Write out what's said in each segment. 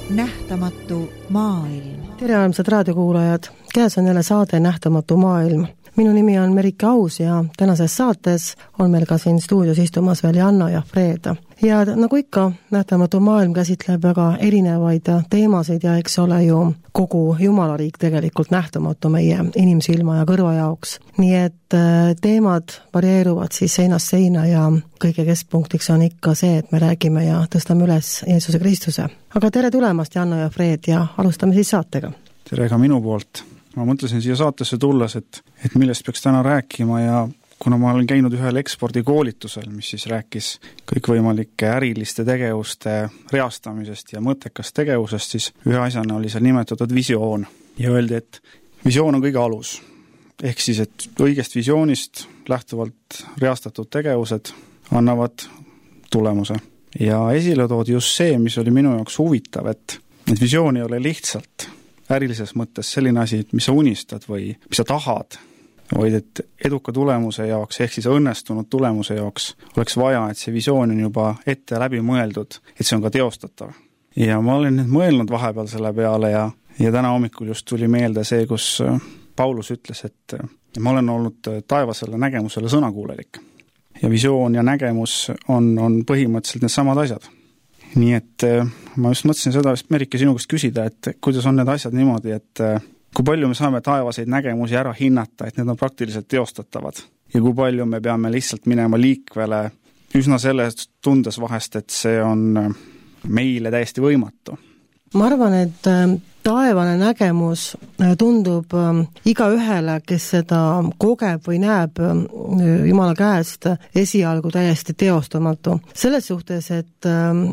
Nähtamatu maailm. Tere armsad raadiokuulajad, käes on jälle saade Nähtamatu maailm. Minu nimi on Merike Aus ja tänases saates on meil ka siin stuudios istumas veel Janno ja Fred. Ja nagu ikka, Nähtamatu maailm käsitleb väga erinevaid teemasid ja eks ole ju kogu Jumalariik tegelikult nähtamatu meie inimsilma ja kõrva jaoks. Nii et teemad varieeruvad siis seinast seina ja kõige keskpunktiks on ikka see, et me räägime ja tõstame üles Jeesuse Kristuse. Aga tere tulemast, Janno ja Fred, ja alustame siis saatega. Tere ka minu poolt. Ma mõtlesin siia saatesse tulles, et millest peaks täna rääkima ja kuna ma olen käinud ühel ekspordikoolitusel, mis siis rääkis kõikvõimalike äriliste tegevuste reastamisest ja mõttekast tegevusest, siis ühe asjana oli seal nimetatud visioon. Ja öeldi, et visioon on kõige alus. Ehk siis, et õigest visioonist lähtuvalt reastatud tegevused annavad tulemuse. Ja esile toodi just see, mis oli minu jaoks huvitav, et visioon ei ole lihtsalt ärilises mõttes selline asi, mis sa unistad või mis sa tahad, vaid et eduka tulemuse jaoks, ehk siis õnnestunud tulemuse jaoks oleks vaja, et see visioon on juba ette läbi mõeldud, et see on ka teostatav. Ja ma olen nüüd mõelnud vahepeal selle peale ja täna hommikul just tuli meelde see, kus Paulus ütles, et ma olen olnud taevasele nägemusele sõnakuulelik. Ja visioon ja nägemus on põhimõtteliselt need samad asjad. Nii et ma just mõtlesin seda, Merike, sinu käest küsida, et kuidas on need asjad niimoodi, et kui palju me saame taevaseid nägemusi ära hinnata, et need on praktiliselt teostatavad. Ja kui palju me peame lihtsalt minema liikvele üsna selles tundes vahest, et see on meile täiesti võimatu. Ma arvan, et taevane nägemus tundub iga ühele, kes seda kogeb või näeb Jumala käest esialgu täiesti teostamatu. Selles suhtes, et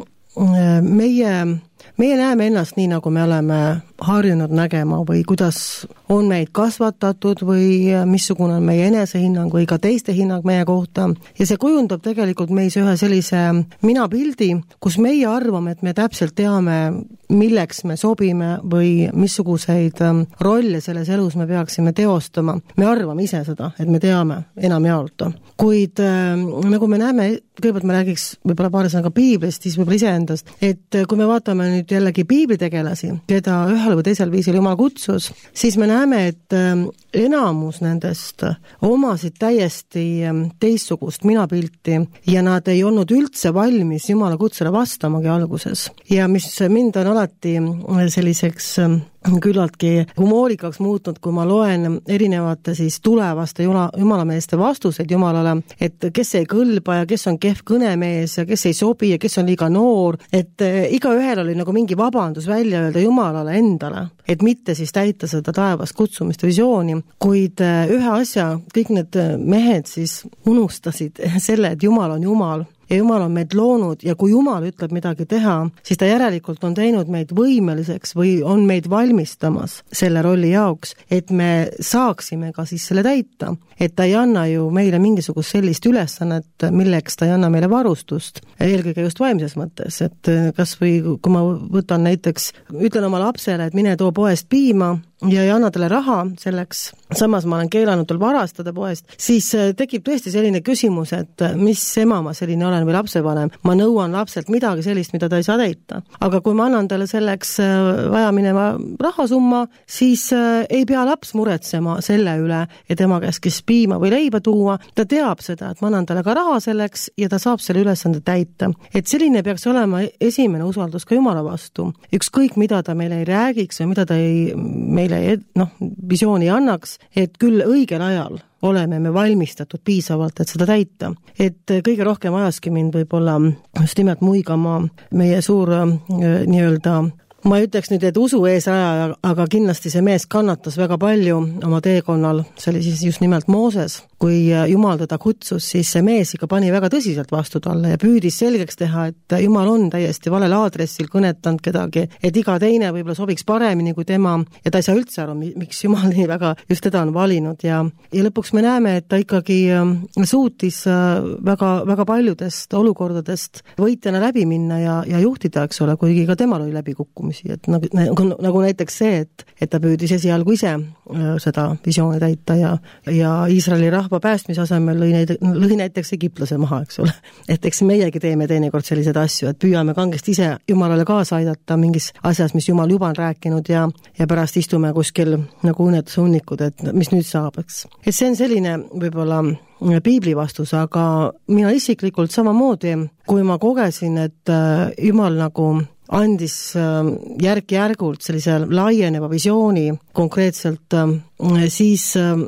meie näeme ennast nii, nagu me oleme harjunud nägema või kuidas on meid kasvatatud või missugune on meie enesehinnang või ka teiste hinnang meie kohta. Ja see kujundab tegelikult meis ühe sellise minapildi, kus meie arvame, et me täpselt teame, milleks me sobime või missuguseid rolle selles elus me peaksime teostama. Me arvame ise seda, et me teame enamjaolt. Kuid nagu me näeme, kõigepealt me räägiks võib-olla paari sõnaga piiblist, siis võib-olla iseendast, et kui me vaatame nüüd jällegi piiblitegelasi, keda ühel või teisel viisil Jumal kutsus, siis me näeme, et enamus nendest omasid täiesti teistsugust minapilti ja nad ei olnud üldse valmis Jumala kutsele vastamagi alguses. Ja mis mind on alati selliseks küllaltki humoorikaks muutnud, kui ma loen erinevate siis tulevaste jumalameeste vastuseid Jumalale, et kes ei kõlba ja kes on kehv kõnemees ja kes ei sobi ja kes on liiga noor, et iga ühel oli nagu mingi vabandus välja öelda Jumalale endale, et mitte siis täita seda taevast kutsumist visiooni, kuid ühe asja kõik need mehed siis unustasid selle, et Jumal on Jumal. Ja Jumal on meid loonud ja kui Jumal ütleb midagi teha, siis ta järelikult on teinud meid võimeliseks või on meid valmistamas selle rolli jaoks, et me saaksime ka siis selle täita. Et ta ei anna ju meile mingisugust sellist ülesannet, milleks ta ei anna meile varustust, eelkõige just vaimses mõttes, et kas või kui ma võtan näiteks, ütlen oma lapsele, et mine too poest piima, ja ei anna talle raha selleks, samas ma olen keelanud tal varastada poest, siis tekib tõesti selline küsimus, et mis ema ma selline olen või lapsevanem, ma nõuan lapselt midagi sellist, mida ta ei saa täita. Aga kui ma annan talle selleks vaja minema rahasumma, siis ei pea laps muretsema selle üle, et tema käskis piima või leiba tuua, ta teab seda, et ma annan talle ka raha selleks ja ta saab selle ülesande täita. Et selline peaks olema esimene usaldus ka Jumala vastu. Ükskõik, mida ta meile ei räägiks või mida ta meile visiooni annaks, et küll õigel ajal oleme me valmistatud piisavalt, et seda täita. Et kõige rohkem ajaski mind võib-olla just nimelt muigama meie suur nii-öelda, ma ei ütleks nüüd, et usu eesaja, aga kindlasti see mees kannatas väga palju oma teekonnal, see oli siis just nimelt Mooses. Kui Jumal teda kutsus, siis see mees ikka pani väga tõsiselt vastu talle ja püüdis selgeks teha, et Jumal on täiesti valel aadressil kõnetanud kedagi, et iga teine võib-olla sobiks paremini kui tema ja ta ei saa üldse aru, miks Jumal nii väga just teda on valinud ja lõpuks me näeme, et ta ikkagi suutis väga, väga paljudest olukordadest võitjana läbi minna ja juhtida, eks ole, kuigi ka temal oli läbikukkumisi, et nagu näiteks see, et ta püüdis esialgu ise seda visiooni täita ja Iisraeli rahvas rahva päästmise asemel lõi näiteks Egiptlase maha, eks ole. Et eks meiegi teeme teinekord sellised asju, et püüame kangesti ise Jumalale kaasa aidata mingis asjas, mis Jumal juba on rääkinud ja pärast istume kuskil nagu unetuse hunnikud, et mis nüüd saab, eks. Et see on selline võib-olla piibli vastus, aga mina isiklikult samamoodi, kui ma kogesin, et Jumal nagu andis järk-järgult sellise laieneva visiooni konkreetselt, siis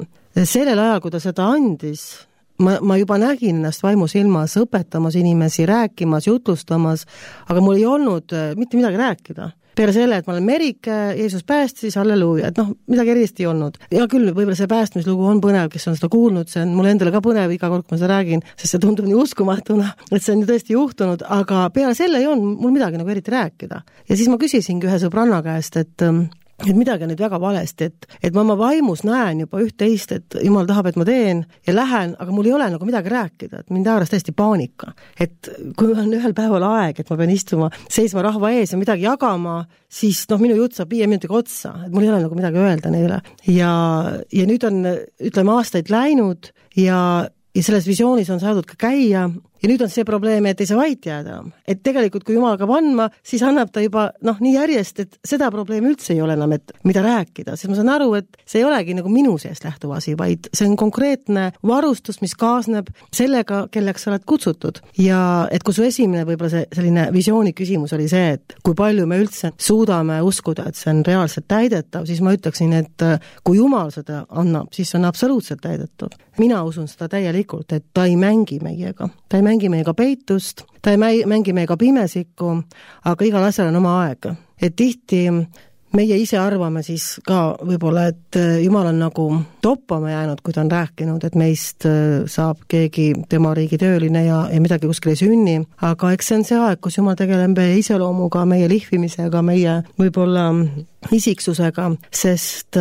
sellel ajal, kui ta seda andis, ma juba nägin ennast vaimusilmas õpetamas inimesi, rääkimas, jutlustamas, aga mul ei olnud mitte midagi rääkida. Peale selle, et ma olen Merike, Jeesus päästis, halleluuja, et midagi erilist ei olnud. Ja küll, võib-olla see päästmislugu on põnev, kes on seda kuulnud, see on mulle endale ka põnev iga kord, kui ma seda räägin, sest see tundub nii uskumatuna, et see on ju tõesti juhtunud, aga peale selle ei olnud mul midagi nagu eriti rääkida. Ja siis ma küsisingi ühe sõbranna käest, et midagi on nüüd väga valesti, et ma oma vaimus näen juba üht-teist, et Jumal tahab, et ma teen ja lähen, aga mul ei ole nagu midagi rääkida, et mind haaras tõesti paanika. Et kui on ühel päeval aeg, et ma pean istuma, seisma rahva ees ja midagi jagama, siis minu jutt saab 5 minutiga otsa, et mul ei ole nagu midagi öelda neile. Ja nüüd on, ütleme, aastaid läinud ja selles visioonis on saadud ka käia ja nüüd on see probleem, et ei saa vait jääda. Et tegelikult, kui Jumal hakkab andma, siis annab ta juba nii järjest, et seda probleemi üldse ei ole enam, et mida rääkida. Siis ma saan aru, et see ei olegi nagu minu seest lähtuv asi, vaid see on konkreetne varustus, mis kaasneb sellega, kelleks sa oled kutsutud. Ja et kui su esimene võib-olla selline visiooni küsimus oli see, et kui palju me üldse suudame uskuda, et see on reaalselt täidetav, siis ma ütleksin, et kui Jumal seda annab, siis on absoluutselt täidetav. Mina usun seda täielikult, et ta ei mängi meiega. Ta ei mängi meiega peitust, ta ei mängi meiega pimesikku, aga igal asjal on oma aeg. Et tihti meie ise arvame siis ka võib-olla, et Jumal on nagu toppama jäänud, kui ta on rääkinud, et meist saab keegi tema riigi tööline ja midagi kuskil ei sünni, aga eks see on see aeg, kus Jumal tegeleb meie iseloomuga, meie lihvimisega, meie võib-olla isiksusega, sest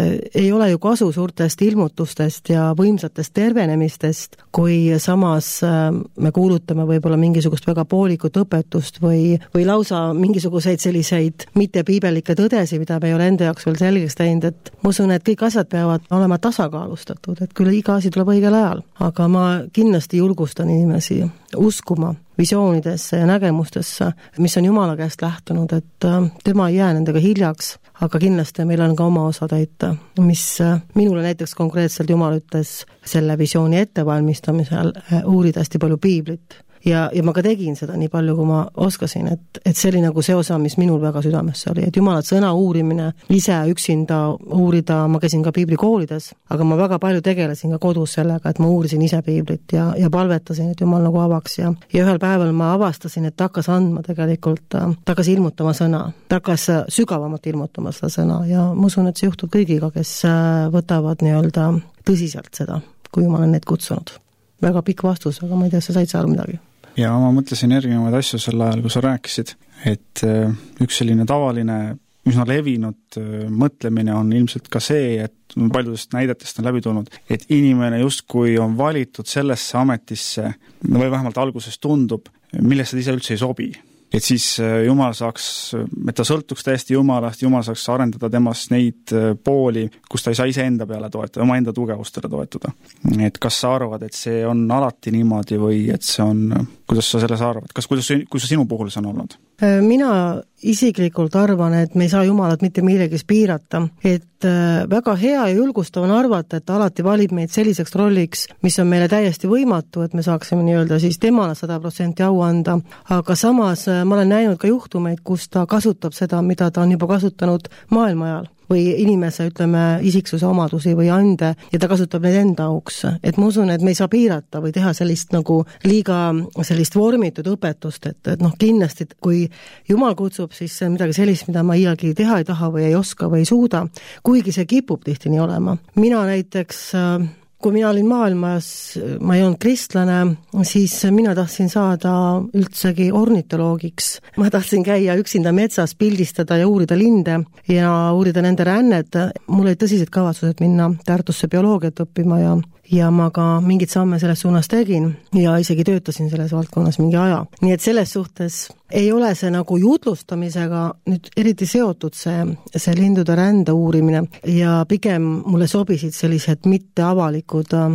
ei ole ju kasu suurtest ilmutustest ja võimsatest tervenemistest, kui samas me kuulutame võib-olla mingisugust väga poolikut õpetust või lausa mingisuguseid selliseid mitte piibellikke tõdesi, mida me ei ole enda jaoks veel selgeks teinud, et ma usun, et kõik asjad peavad olema tasakaalustatud, et küll iga asi tuleb õigel ajal, aga ma kindlasti julgustan inimesi uskuma visioonidesse ja nägemustesse, mis on Jumala käest lähtunud, et tema ei jää nendega hiljaks, aga kindlasti meil on ka oma osa täita, mis minule näiteks konkreetselt Jumal ütles selle visiooni ettevalmistamisel uurida hästi palju piiblit. Ja ma ka tegin seda nii palju, kui ma oskasin, et see oli nagu see osa, mis minul väga südamesse oli, et Jumala sõna uurimine, ise üksinda uurida, ma käisin ka piiblikoolides, aga ma väga palju tegelesin ka kodus sellega, et ma uurisin ise piiblit ja palvetasin, et Jumal nagu avaks ja ühel päeval ma avastasin, et ta hakkas andma tegelikult, ta hakkas ilmutama sõna, ta hakkas sügavamalt ilmutama seda sõna ja ma usun, et see juhtub kõigiga, kes võtavad nii-öelda tõsiselt seda, kui Jumal on need kutsunud. Väga pikk vastus, aga ma ei tea, sa said aru midagi. Ja ma mõtlesin erinevaid asju sel ajal, kui sa rääkisid, et üks selline tavaline, üsna levinud mõtlemine on ilmselt ka see, et paljudest näidetest on läbi tulnud, et inimene justkui on valitud sellesse ametisse, või vähemalt alguses tundub, millest ta ise üldse ei sobi. Et siis Jumal saaks, et ta sõltuks täiesti Jumalast, Jumal saaks arendada temast neid pooli, kus ta ei saa ise enda peale toetada, oma enda tugevustele toetada. Et kas sa arvad, et see on alati niimoodi või et see on, kuidas sa selles arvad? Kuidas sinu puhul see on olnud? Mina isiklikult arvan, et me ei saa Jumalat mitte millegis piirata, et väga hea ja julgustav on arvata, et ta alati valib meid selliseks rolliks, mis on meile täiesti võimatu, et me saaksime nii-öelda siis temale 100% au anda, aga samas ma olen näinud ka juhtumeid, kus ta kasutab seda, mida ta on juba kasutanud maailma ajal või inimese, ütleme, isiksuse omadusi või ande ja ta kasutab neid enda auks. Et ma usun, et me ei saa piirata või teha sellist nagu liiga sellist vormitud õpetust, et kindlasti, kui Jumal kutsub, siis see on midagi sellist, mida ma iialgi teha ei taha või ei oska või ei suuda, kuigi see kipub tihti nii olema. Mina näiteks kui mina olin maailmas, ma ei olnud kristlane, siis mina tahtsin saada üldsegi ornitoloogiks. Ma tahtsin käia üksinda metsas, pildistada ja uurida linde ja uurida nende rännet. Mul olid tõsised kavatsused minna Tartusse bioloogiat õppima ja ma ka mingid samme selles suunas tegin ja isegi töötasin selles valdkonnas mingi aja. Nii et selles suhtes ei ole see nagu jutlustamisega nüüd eriti seotud see lindude rände uurimine ja pigem mulle sobisid sellised mitte avalikud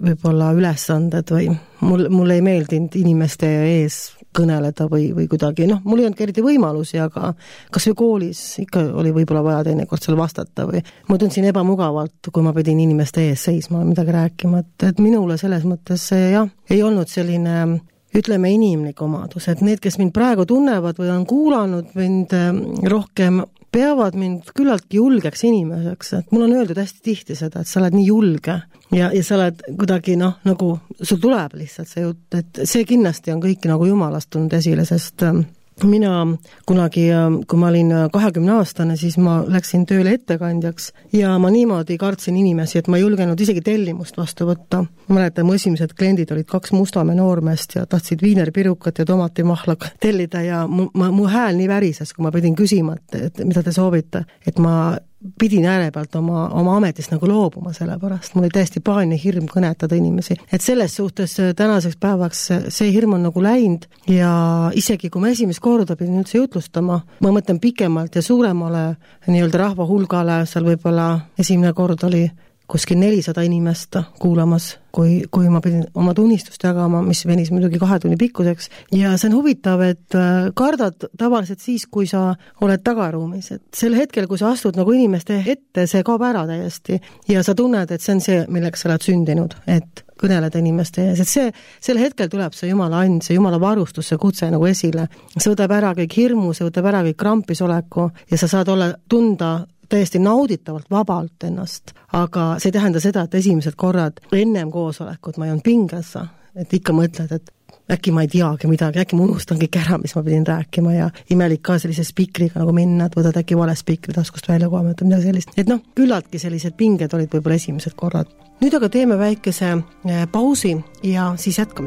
võib-olla ülesanded või mul ei meeldinud inimeste ees kõneleda või kuidagi, mul ei olnud eriti võimalusi, aga kas või koolis ikka oli võib-olla vaja teinekord seal vastata või ma tundsin ebamugavalt, kui ma pidin inimeste ees seisma midagi rääkima, et minule selles mõttes see ei olnud selline, ütleme, inimlik omadus, et need, kes mind praegu tunnevad või on kuulanud mind rohkem, peavad mind küllaltki julgeks inimeseks, et mul on öeldud hästi tihti seda, et sa oled nii julge ja sa oled kuidagi nagu sul tuleb lihtsalt see jutt, et see kindlasti on kõik nagu jumalast tulnud esile, sest mina kunagi, kui ma olin 20-aastane, siis ma läksin tööle ettekandjaks ja ma niimoodi kartsin inimesi, et ma ei julgenud isegi tellimust vastu võtta. Ma mäletan, mu esimesed kliendid olid 2 Mustamäe noormeest ja tahtsid viineripirukat ja tomatimahla tellida ja mu hääl nii värises, kui ma pidin küsima, et mida te soovite, et ma pidin ääre pealt oma ametist nagu loobuma selle pärast. Mul oli täiesti pahaline hirm kõnetada inimesi. Et selles suhtes tänaseks päevaks see hirm on nagu läinud ja isegi kui ma esimest korda pidin üldse jutlustama, ma mõtlen pikemalt ja suuremale nii-öelda rahva hulgale, seal võib-olla esimene kord oli kuskil 400 inimest kuulamas, kui ma pidin oma tunnistust jagama, mis venis muidugi 2 tunni pikkuseks. Ja see on huvitav, et kardad tavaliselt siis, kui sa oled tagaruumis. Et sel hetkel, kui sa astud nagu inimeste ette, see kaob ära täiesti. Ja sa tunned, et see on see, milleks sa oled sündinud, et kõneled inimeste ees. Et sel hetkel tuleb see Jumala and, see Jumala varustus, see kutse nagu esile. See võtab ära kõik hirmu, see võtab ära kõik krampisoleku ja sa saad tunda täiesti nauditavalt vabalt ennast, aga see ei tähenda seda, et esimesed korrad ennem koosolekut ma ei olnud pinges, et ikka mõtled, et äkki ma ei teagi midagi, äkki ma unustan kõik ära, mis ma pidin rääkima ja imelik ka sellise spikriga nagu minna, et võtad äkki vale spikri taskust välja kohe, midagi sellist. Et küllaltki sellised pinged olid võib-olla esimesed korrad. Nüüd aga teeme väikese pausi ja siis jätkame.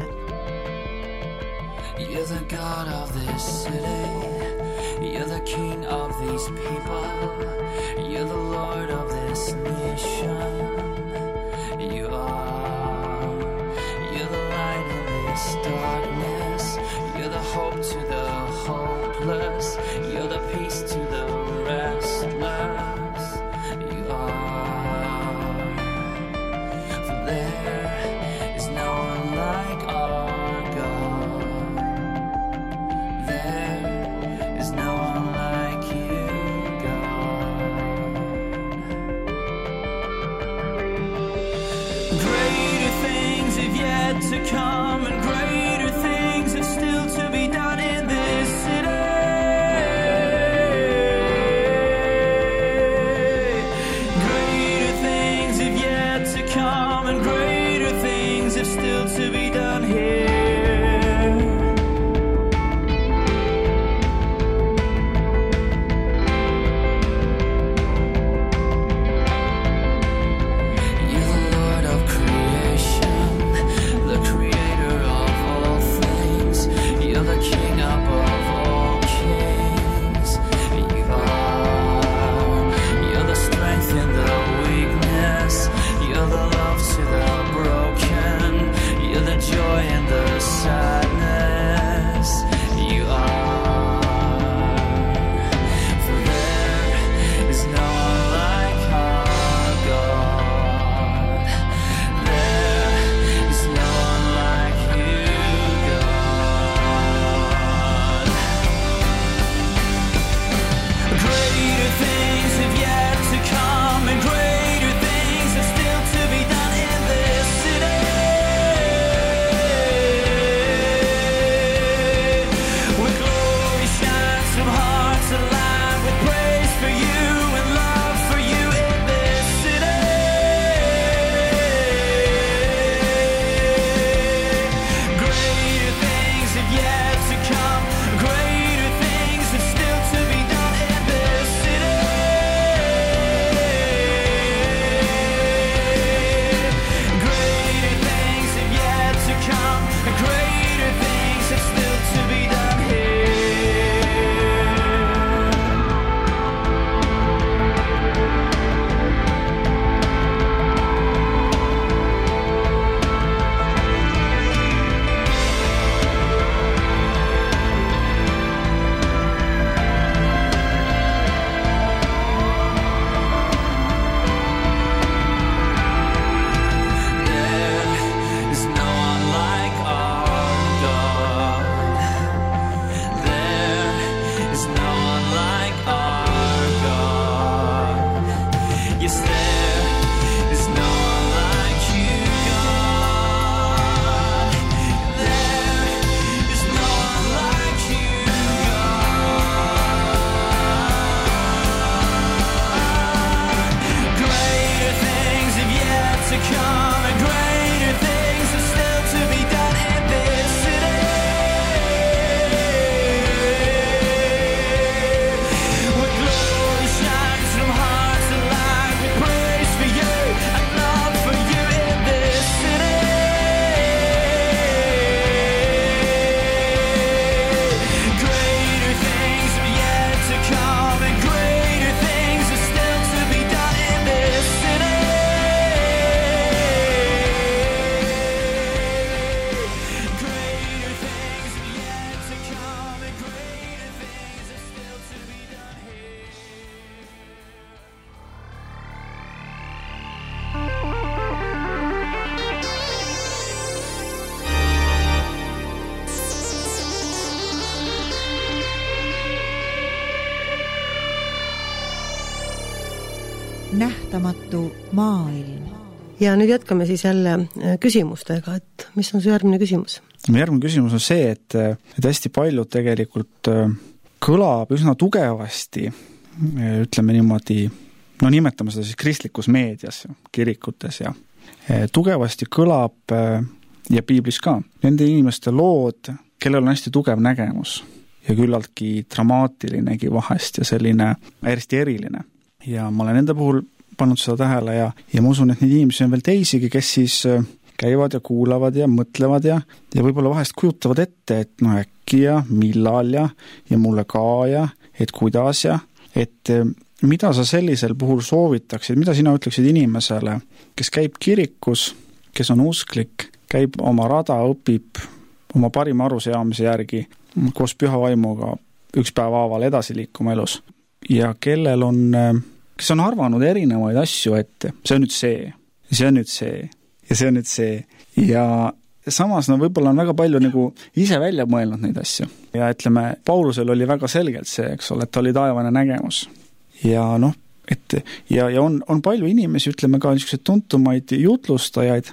You're the God of this city, you're the king of these people. You're the Lord of this nation. You are. You're the light in this darkness. You're the hope to the hopeless. You're the peace to the restless. You are. For there is no one like our God. There is no one like you. Greater things have yet to come, and greater things have still to be done in this city. Greater things have yet to come, and greater things have still to be done here. You're the Lord of creation, the creator of nähtamatu maailm. Ja nüüd jätkame siis jälle küsimustega, et mis on su järgmine küsimus? Järgmine küsimus on see, et hästi paljud tegelikult kõlab üsna tugevasti, ütleme niimoodi, no nimetame seda siis kristlikus meedias, kirikutes ja tugevasti kõlab ja piiblis ka nende inimeste lood, kellel on hästi tugev nägemus ja küllaltki dramaatilinegi vahest ja selline hästi eriline. Ja ma olen enda puhul pannud seda tähele ja ma usun, et neid inimesi on veel teisigi, kes siis käivad ja kuulavad ja mõtlevad ja võib-olla vahest kujutavad ette, et no äkki ja millal ja mulle ka ja et kuidas ja et mida sa sellisel puhul soovitaksid, mida sina ütleksid inimesele, kes käib kirikus, kes on usklik, käib oma rada, õpib oma parima arusaamise järgi koos püha vaimuga üks päev haaval edasi liikuma elus ja kellel on, kes on arvanud erinevaid asju ette, see on nüüd see, see on nüüd see ja see on nüüd see ja samas no võib-olla on väga palju nagu ise välja mõelnud neid asju ja ütleme, Paulusel oli väga selgelt see, eks ole, et ta oli taevane nägemus ja noh, et ja on palju inimesi, ütleme ka niisuguseid tuntumaid jutlustajaid,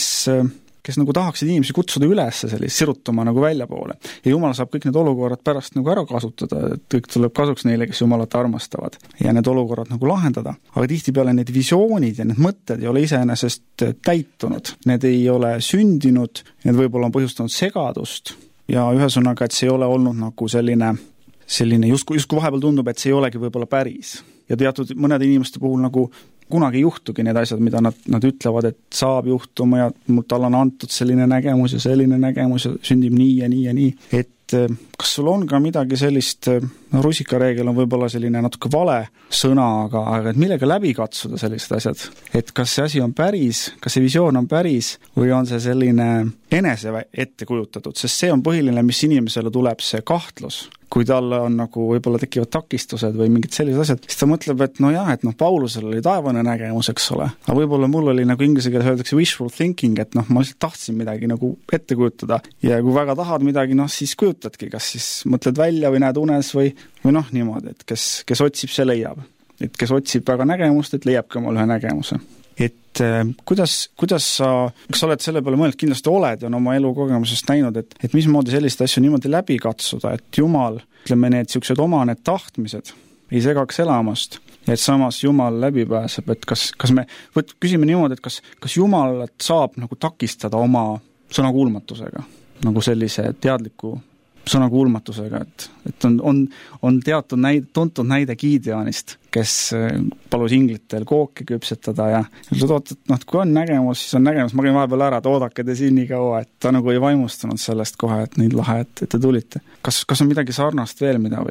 kes nagu tahaksid inimesi kutsuda üles sellist sirutuma nagu väljapoole. Ja Jumal saab kõik need olukorrad pärast nagu ära kasutada, et kõik tuleb kasuks neile, kes Jumalat armastavad ja need olukorrad nagu lahendada. Aga tihtipeale need visioonid ja need mõtted ei ole iseenesest täitunud. Need ei ole sündinud, need võib-olla on põhjustanud segadust ja ühesõnaga, et see ei ole olnud nagu selline justkui vahepeal tundub, et see ei olegi võib-olla päris. Ja teatud mõnede inimeste puhul nagu kunagi ei juhtugi need asjad, mida nad ütlevad, et saab juhtuma ja mul tal on antud selline nägemus ja selline nägemus ja sündib nii ja nii ja nii. Et kas sul on ka midagi sellist, rusikareegel on võib-olla selline natuke vale sõna, aga et millega läbi katsuda sellised asjad? Et kas see asi on päris, kas see visioon on päris või on see selline enese ette kujutatud? Sest see on põhiline, mis inimesele tuleb see kahtlus. Kui talle on nagu võib-olla tekivad takistused või mingid sellised asjad, siis ta mõtleb, et no jah, et Paulusel oli taevane nägemus, eks ole. Aga võib-olla mul oli nagu inglise keeles öeldakse wishful thinking, et ma lihtsalt tahtsin midagi nagu ette kujutada. Ja kui väga tahad midagi, siis kujutadki, kas siis mõtled välja või näed unes või niimoodi, et kes otsib, see leiab. Et kes otsib väga nägemust, et leiabki omal ühe nägemuse. Et kuidas sa, kas sa oled selle peale mõelnud, kindlasti oled ja on oma elukogemusest näinud, et mismoodi sellist asju niimoodi läbi katsuda, et Jumal, ütleme need siuksed oma need tahtmised ei segaks elamast ja et samas Jumal läbi pääseb, et kas me küsime niimoodi, et kas Jumalat saab nagu takistada oma sõnakuulmatusega, nagu sellise teadliku sõnakuulmatusega, et on teatud tuntud näide Gideonist, kes palus inglitel kooki küpsetada ja kui on nägemus, siis on nägemus, ma käin vahepeal ära, et oodake te siin nii kaua, et ta nagu ei vaimustunud sellest kohe, et neid lahe, et te tulite. Kas on midagi sarnast veel, mida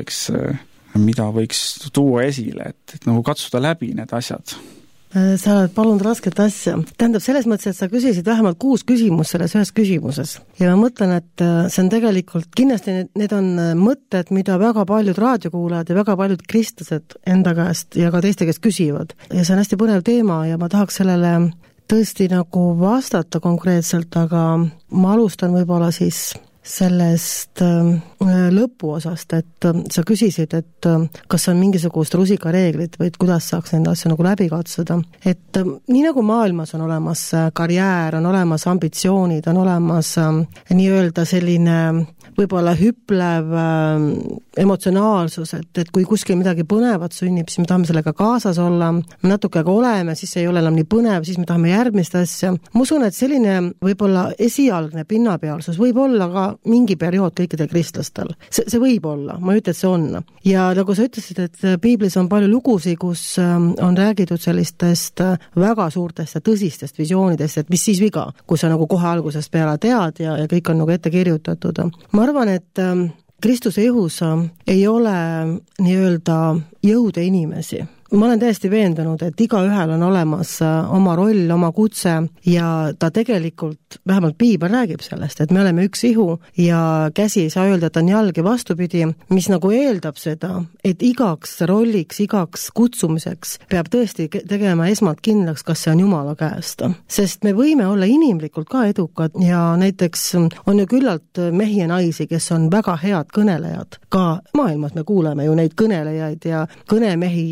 võiks tuua esile, et nagu katsuda läbi need asjad? Sa oled palunud rasket asja. Tähendab selles mõttes, et sa küsisid vähemalt 6 küsimus selles ühes küsimuses. Ja ma mõtlen, et see on tegelikult, kindlasti need on mõtted, mida väga paljud raadiokuulajad ja väga paljud kristlased enda käest ja ka teiste käest küsivad. Ja see on hästi põnev teema ja ma tahaks sellele tõesti nagu vastata konkreetselt, aga ma alustan võib-olla siis sellest lõpuosast, et sa küsisid, et kas on mingisugust rusikareeglit või kuidas saaks nende asju nagu läbi katsuda. Et nii nagu maailmas on olemas karjäär, on olemas ambitsioonid, on olemas nii-öelda selline võib-olla hüplev emotsionaalsus, et kui kuskil midagi põnevat sünnib, siis me tahame sellega kaasas olla, me natuke aga oleme, siis ei ole enam nii põnev, siis me tahame järgmist asja. Ma usun, et selline võib-olla esialgne pinnapealsus võib olla ka mingi periood kõikidel kristlastel. See võib olla, ma ei ütle, et see on. Ja nagu sa ütlesid, et piiblis on palju lugusid, kus on räägitud sellistest väga suurtest ja tõsistest visioonidest, et mis siis viga, kui sa nagu kohe algusest peale tead ja kõik on nagu ette kirjutatud. Ma arvan, et Kristuse jõus ei ole nii-öelda jõude inimesi. Ma olen täiesti veendunud, et igaühel on olemas oma roll, oma kutse ja ta tegelikult, vähemalt piibel räägib sellest, et me oleme üks ihu ja käsi ei saa öelda, et on jalg ja vastupidi, mis nagu eeldab seda, et igaks rolliks, igaks kutsumiseks peab tõesti tegema esmalt kindlaks, kas see on Jumala käest. Sest me võime olla inimlikult ka edukad ja näiteks on ju küllalt mehi ja naisi, kes on väga head kõnelejad. Ka maailmas me kuuleme ju neid kõnelejaid ja kõnemehi ja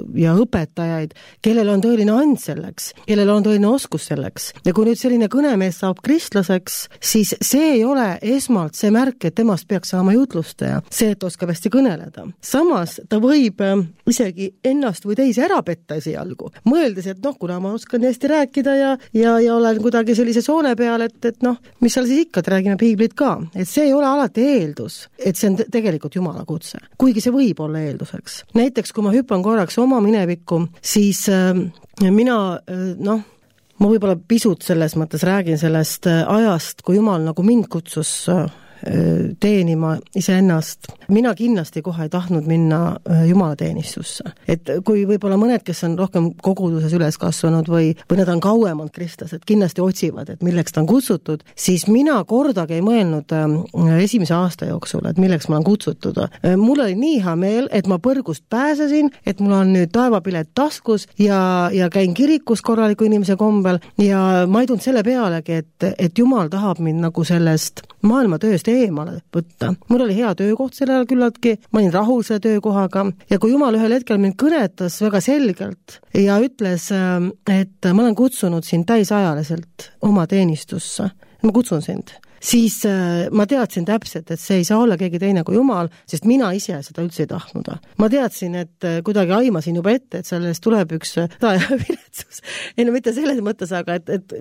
ja õpetajaid, kellel on tõeline and selleks, kellel on tõeline oskus selleks. Ja kui nüüd selline kõnemees saab kristlaseks, siis see ei ole esmalt see märk, et temast peaks saama jutlustaja, see, et oskab hästi kõneleda. Samas ta võib isegi ennast või teisi ära petta esialgu, mõeldes, et kuna ma oskan hästi rääkida ja olen kuidagi sellise soone peal, et mis seal siis ikka, et räägime piiblit ka. Et see ei ole alati eeldus, et see on tegelikult Jumala kutse. Kuigi see võib olla eelduseks. Näiteks, kui ma hüppan korraks oma minevikku, siis mina, ma võib-olla pisut selles mõttes räägin sellest ajast, kui Jumal nagu mind kutsus teenima iseennast. Mina kindlasti kohe ei tahtnud minna jumalateenistusse. Et kui võib-olla mõned, kes on rohkem koguduses üles kasvanud või nad on kauemalt kristlased, kindlasti otsivad, et milleks ta on kutsutud, siis mina kordagi ei mõelnud esimese aasta jooksul, et milleks ma olen kutsutud. Mul oli nii hea meel, et ma põrgust pääsesin, et mul on nüüd taevapilet taskus ja käin kirikus korraliku inimese kombel ja ma ei tulnud selle pealegi, et Jumal tahab mind nagu sellest maailmatööst eemale võtta. Mul oli hea töökoht sellel küllaltki, ma olin rahul selle töökohaga ja kui Jumal ühel hetkel mind kõnetas väga selgelt ja ütles, et ma olen kutsunud sind täisajaliselt oma teenistusse, ma kutsun sind, siis ma teadsin täpselt, et see ei saa olla keegi teine kui Jumal, sest mina ise seda üldse ei tahtnud. Ma teadsin, et kuidagi aimasin juba ette, et sellest tuleb üks viletsus. Ei mitte selles mõttes, aga et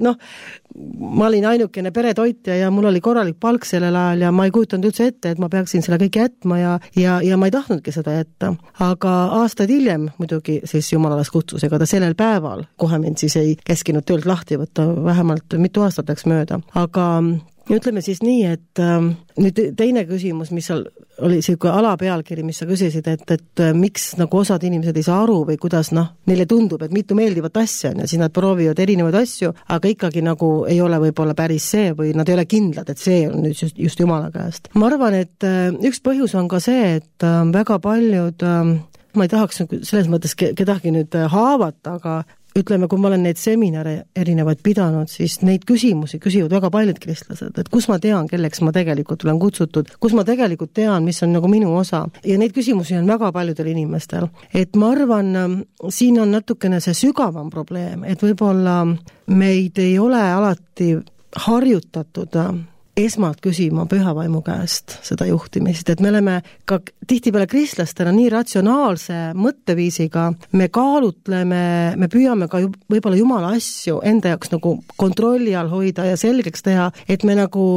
ma olin ainukene peretoitja ja mul oli korralik palk sellel ajal ja ma ei kujutanud üldse ette, et ma peaksin selle kõik jätma ja ma ei tahtnudki seda jätta. Aga aastaid hiljem muidugi siis Jumal alles kutsus, ega ta sellel päeval kohe mind siis ei käskinud töölt lahti võtta, vähemalt mitu aastat läks mööda. Aga ütleme siis nii, et nüüd teine küsimus, mis seal oli selline alapealkiri, mis sa küsisid, et miks nagu osad inimesed ei saa aru või kuidas neile tundub, et mitu meeldivat asja on ja siis nad proovivad erinevaid asju, aga ikkagi nagu ei ole võib-olla päris see või nad ei ole kindlad, et see on nüüd just Jumala käest. Ma arvan, et üks põhjus on ka see, et väga paljud, ma ei tahaks selles mõttes kedagi nüüd haavata, aga ütleme, kui ma olen neid seminare erinevaid pidanud, siis neid küsimusi küsivad väga paljud kristlased, et kus ma tean, kelleks ma tegelikult olen kutsutud, kus ma tegelikult tean, mis on nagu minu osa. Ja neid küsimusi on väga paljudel inimestel. Et ma arvan, siin on natukene see sügavam probleem, et võib-olla meid ei ole alati harjutatud esmalt küsima pühavaimu käest seda juhtimist, et me oleme ka tihtipeale kristlastena nii ratsionaalse mõtteviisiga, me kaalutleme, me püüame ka võib-olla Jumala asju enda jaoks nagu kontrolli all hoida ja selgeks teha, et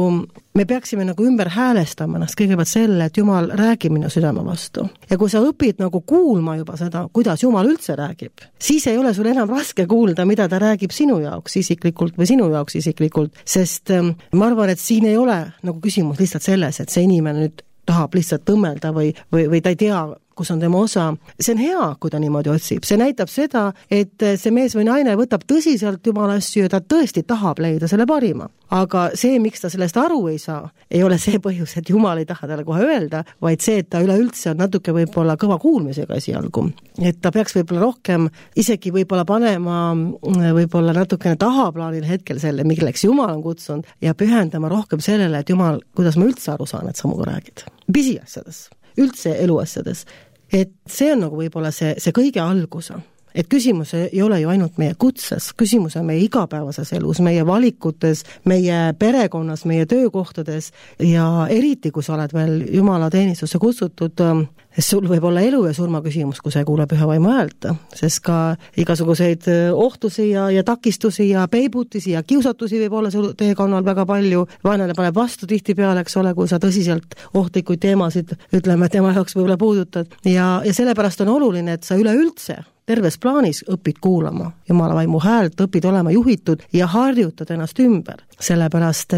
me peaksime nagu ümber häälestama ennast kõigepealt selle, et Jumal räägib minu südame vastu. Ja kui sa õpid nagu kuulma juba seda, kuidas Jumal üldse räägib, siis ei ole sul enam raske kuulda, mida ta räägib sinu jaoks isiklikult või sinu jaoks isiklikult, sest ma arvan, et siin ei ole nagu küsimus lihtsalt selles, et see inimene nüüd tahab lihtsalt tõmmelda või ta ei tea, kus on tema osa. See on hea, kui ta niimoodi otsib. See näitab seda, et see mees või naine võtab tõsiselt Jumala asju ja ta tõesti tahab leida selle parima. Aga see, miks ta sellest aru ei saa, ei ole see põhjus, et Jumal ei taha talle kohe öelda, vaid see, et ta üleüldse on natuke võib-olla kõva kuulmisega esialgu. Et ta peaks võib-olla rohkem isegi võib-olla panema võib-olla natukene tahaplaanil hetkel selle, milleks Jumal on kutsunud ja pühendama rohkem sellele, et Jumal, kuidas ma üldse aru saan, et sa muga räägid. Pisiasjades, üldse eluasjades. Et see on nagu võib-olla see kõige alguse. Et küsimus ei ole ju ainult meie kutses, küsimus on meie igapäevases elus, meie valikutes, meie perekonnas, meie töökohtades ja eriti, kui sa oled veel Jumala teenistusse kutsutud, sul võib olla elu ja surma küsimus, kui sa ei kuule pühavaimu häält, sest ka igasuguseid ohtusi ja takistusi ja peibutisi ja kiusatusi võib olla sul teekonnal väga palju, vaenlane paneb vastu tihtipeale, eks ole, kui sa tõsiselt ohtlikuid teemasid, ütleme, tema jaoks võib-olla puudutad ja sellepärast on oluline, et sa üleüldse terves plaanis õpid kuulama Jumala vaimu häält, õpid olema juhitud ja harjutad ennast ümber, sellepärast,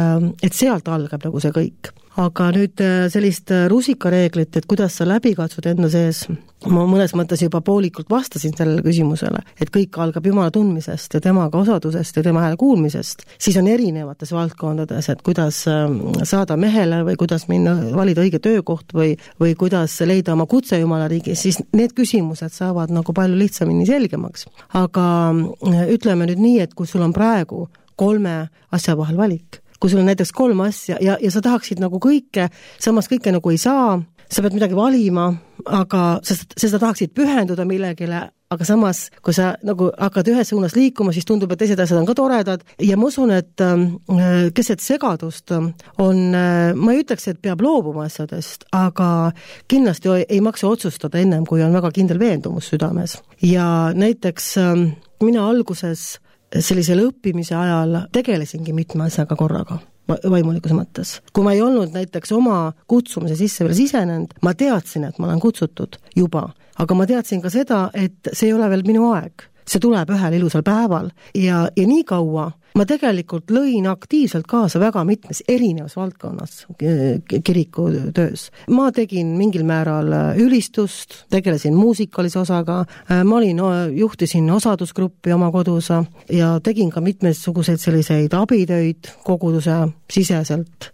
et sealt algab nagu see kõik. Aga nüüd sellist rusikareeglit, et kuidas sa läbi katsud enda sees, ma mõnes mõttes juba poolikult vastasin sellele küsimusele, et kõik algab Jumala tundmisest ja temaga osadusest ja tema hääle kuulmisest, siis on erinevates valdkondades, et kuidas saada mehele või kuidas minna valida õige töökoht või kuidas leida oma kutse Jumala riigis, siis need küsimused saavad nagu palju lihtsamini selgemaks. Aga ütleme nüüd nii, et kui sul on praegu 3 asja vahel valik, kui sul on näiteks 3 asja ja sa tahaksid nagu kõike, samas kõike nagu ei saa, sa pead midagi valima, aga sa tahaksid pühenduda millegile, aga samas, kui sa nagu hakkad ühes suunas liikuma, siis tundub, et teised asjad on ka toredad ja ma usun, et keset segadust on, ma ei ütleks, et peab loobuma asjadest, aga kindlasti ei maksa otsustada ennem, kui on väga kindel veendumus südames. Ja näiteks mina alguses sellisel õppimise ajal tegelesingi mitme asjaga korraga vaimulikkuse mõttes. Kui ma ei olnud näiteks oma kutsumise sisse veel sisenenud, ma teadsin, et ma olen kutsutud juba, aga ma teadsin ka seda, et see ei ole veel minu aeg. See tuleb ühel ilusal päeval ja nii kaua ma tegelikult lõin aktiivselt kaasa väga mitmes erinevas valdkonnas kiriku töös. Ma tegin mingil määral ülistust, tegelesin muusikalise osaga, ma juhtisin osadusgruppi oma kodus ja tegin ka mitmesuguseid selliseid abitöid koguduse siseselt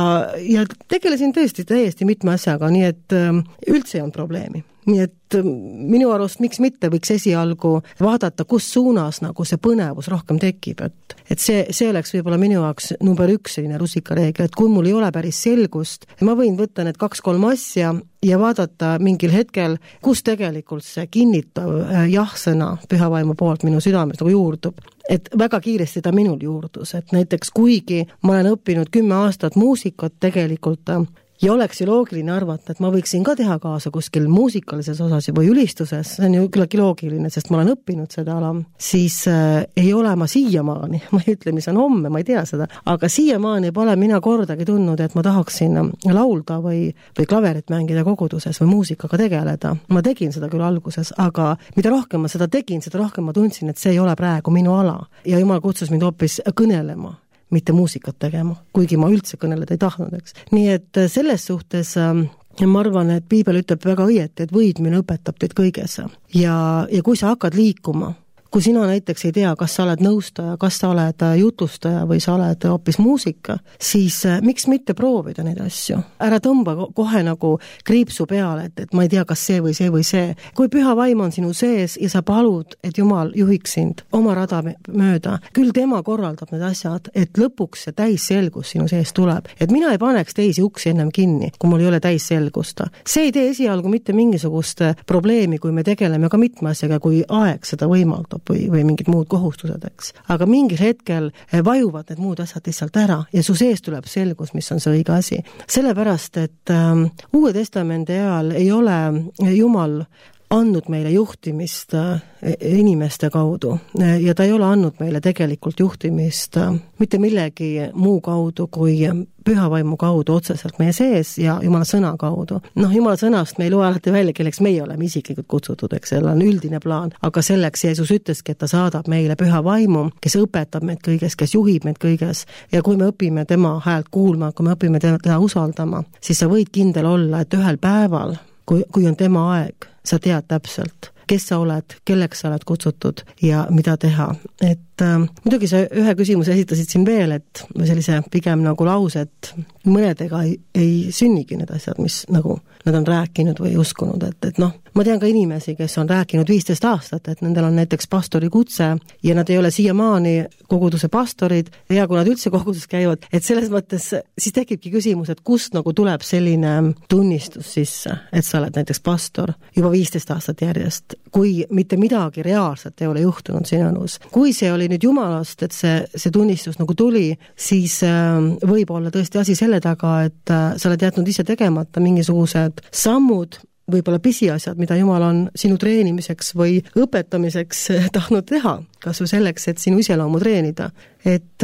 ja tegelesin täiesti mitme asjaga, nii et üldse ei olnud probleemi. Nii et minu arust miks mitte võiks esialgu vaadata, kus suunas nagu see põnevus rohkem tekib, et see oleks võib-olla minu jaoks number 1 selline rusikareegel, et kui mul ei ole päris selgust, ma võin võtta need 2-3 asja ja vaadata mingil hetkel, kus tegelikult see kinnitav jah-sõna pühavaimu poolt minu südames nagu juurdub. Et väga kiiresti ta minul juurdus, et näiteks kuigi ma olen õppinud 10 aastat muusikat tegelikult ja oleks ju loogiline arvata, et ma võiksin ka teha kaasa kuskil muusikalises osas või ülistuses, see on ju küllaltki loogiline, sest ma olen õppinud seda ala, siis ei ole ma siiamaani, ma ei ütle, mis on homme, ma ei tea seda, aga siiamaani pole mina kordagi tundnud, et ma tahaksin laulda või klaverit mängida koguduses või muusikaga tegeleda. Ma tegin seda küll alguses, aga mida rohkem ma seda tegin, seda rohkem ma tundsin, et see ei ole praegu minu ala ja Jumal kutsus mind hoopis kõnelema, mitte muusikat tegema, kuigi ma üldse kõneleda ei tahtnud, eks. Nii et selles suhtes ma arvan, et Piibel ütleb väga õieti, et võidmine õpetab teid kõiges. Ja kui sa hakkad liikuma, kui sina näiteks ei tea, kas sa oled nõustaja, kas sa oled jutustaja või sa oled hoopis muusika, siis miks mitte proovida neid asju? Ära tõmba kohe nagu kriipsu peale, et ma ei tea, kas see või see või see. Kui püha vaim on sinu sees ja sa palud, et Jumal juhiks sind oma rada mööda, küll tema korraldab need asjad, et lõpuks see täisselgus sinu sees tuleb. Et mina ei paneks teisi uksi ennem kinni, kui mul ei ole täisselgust. See ei tee esialgu mitte mingisugust probleemi, kui me tegeleme ka mitme asjaga, kui aeg seda võimaldab või mingid muud kohustused, eks. Aga mingil hetkel vajuvad need muud asjad lihtsalt ära ja su sees tuleb selgus, mis on see õige asi. Sellepärast, et Uue Testamendi ajal ei ole Jumal andnud meile juhtimist inimeste kaudu ja ta ei ole andnud meile tegelikult juhtimist mitte millegi muu kaudu kui pühavaimu kaudu otseselt meie sees ja Jumala sõna kaudu. Jumala sõnast me ei loe alati välja, kelleks meie oleme isiklikult kutsutud, eks seal on üldine plaan, aga selleks Jeesus ütleski, et ta saadab meile pühavaimu, kes õpetab meid kõiges, kes juhib meid kõiges ja kui me õpime tema häält kuulma, kui me õpime teda usaldama, siis sa võid kindel olla, et ühel päeval, kui on tema aeg, sa tead täpselt, kes sa oled, kelleks sa oled kutsutud ja mida teha. Et muidugi sa ühe küsimuse esitasid siin veel, et sellise pigem nagu lause, et mõnedega ei sünnigi need asjad, mis nagu nad on rääkinud või uskunud, et ma tean ka inimesi, kes on rääkinud 15 aastat, et nendel on näiteks pastori kutse ja nad ei ole siiamaani koguduse pastorid ja kui nad üldse koguduses käivad, et selles mõttes siis tekibki küsimus, et kust nagu tuleb selline tunnistus sisse, et sa oled näiteks pastor juba 15 aastat järjest, kui mitte midagi reaalselt ei ole juhtunud sinu elus. Kui see oli nüüd Jumalast, et see tunnistus nagu tuli, siis võib olla tõesti asi selle taga, et sa oled jätnud ise tegemata mingisugused sammud, võib-olla pisiasjad, mida Jumal on sinu treenimiseks või õpetamiseks tahtnud teha, kas või selleks, et sinu iseloomu treenida. Et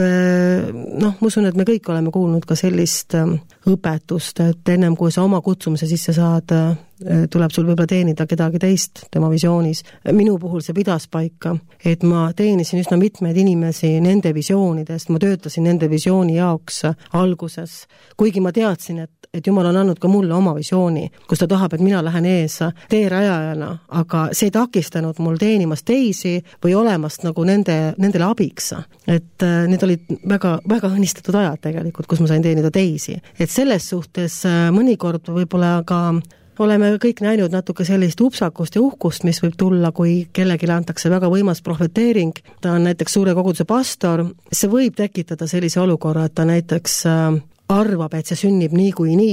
ma usun, et me kõik oleme kuulnud ka sellist õpetust, et ennem kui sa oma kutsumise sisse saad, tuleb sul võib-olla teenida kedagi teist tema visioonis. Minu puhul see pidas paika, et ma teenisin üsna mitmeid inimesi nende visioonidest, ma töötasin nende visiooni jaoks alguses, kuigi ma teadsin, et Jumal on andnud ka mulle oma visiooni, kus ta tahab, et mina lähen ees teerajajana, aga see ei takistanud mul teenimast teisi või olemast nagu nendele abiks. Et need olid väga, väga õnnistatud ajad tegelikult, kus ma sain teenida teisi. Et selles suhtes mõnikord võib-olla ka oleme kõik näinud natuke sellist upsakust ja uhkust, mis võib tulla, kui kellelegi antakse väga võimas profeteering. Ta on näiteks suure koguduse pastor. See võib tekitada sellise olukorra, et ta näiteks arvab, et see sünnib nii kui nii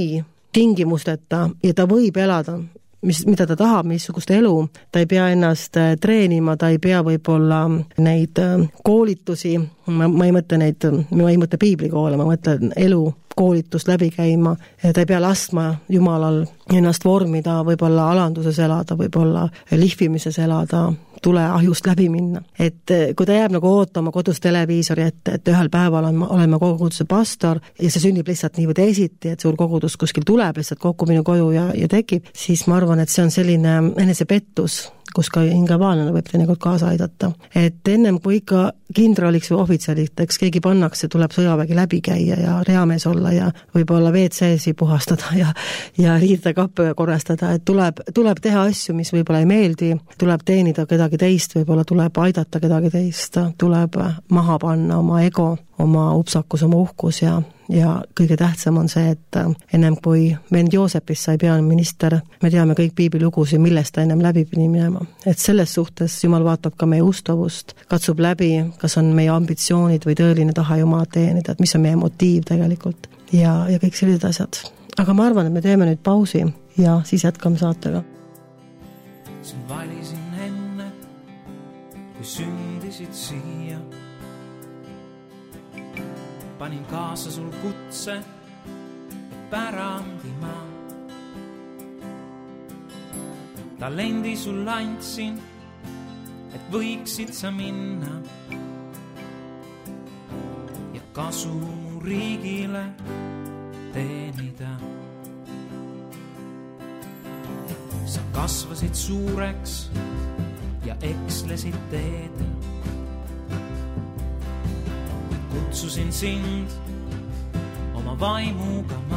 tingimusteta ja ta võib elada, mida ta tahab, missugust elu, ta ei pea ennast treenima, ta ei pea võib-olla neid koolitusi, ma ei mõtle piiblikoole, ma mõtlen elu koolitust läbi käima, ta ei pea laskma Jumalal ennast vormida, võib-olla alanduses elada, võib-olla lihvimises elada, tule ahjust läbi minna. Et kui ta jääb nagu ootama kodus televiisori ette, et ühel päeval olen ma koguduse pastor ja see sünnib lihtsalt nii või teisiti, et suur kogudus kuskil tuleb lihtsalt kokku minu koju ja tekib, siis ma arvan, et see on selline enesepettus, kus ka hingavaalane võib teinekord kaasa aidata. Et ennem kui ikka kindraliks või ohvitseriks keegi pannakse, tuleb sõjavägi läbi käia ja reamees olla ja võib-olla WC-si puhastada ja riidida kappe korrastada, et tuleb teha asju, mis võib-olla ei meeldi, tuleb teenida kedagi teist, võib-olla tuleb aidata kedagi teist, tuleb maha panna oma ego, oma upsakus, oma uhkus ja kõige tähtsam on see, et ennem kui vend Joosepist sai peaminister, me teame kõik piiblilugusid, millest ta ennem läbi pidi minema. Et selles suhtes Jumal vaatab ka meie ustavust, katsub läbi, kas on meie ambitsioonid või tõeline taha Jumalat teenida, et mis on meie motiiv tegelikult ja kõik sellised asjad. Aga ma arvan, et me teeme nüüd pausi ja siis jätkame saatega. Sind valisin enne, kui sündisid siia. Panin kaasa sul kutse, et pärandima. Talendi sul andsin, et võiksid sa minna ja kasu mu riigile teenida. Sa kasvasid suureks ja ekslesid teedel. Kutsusin sind oma vaimuga ma.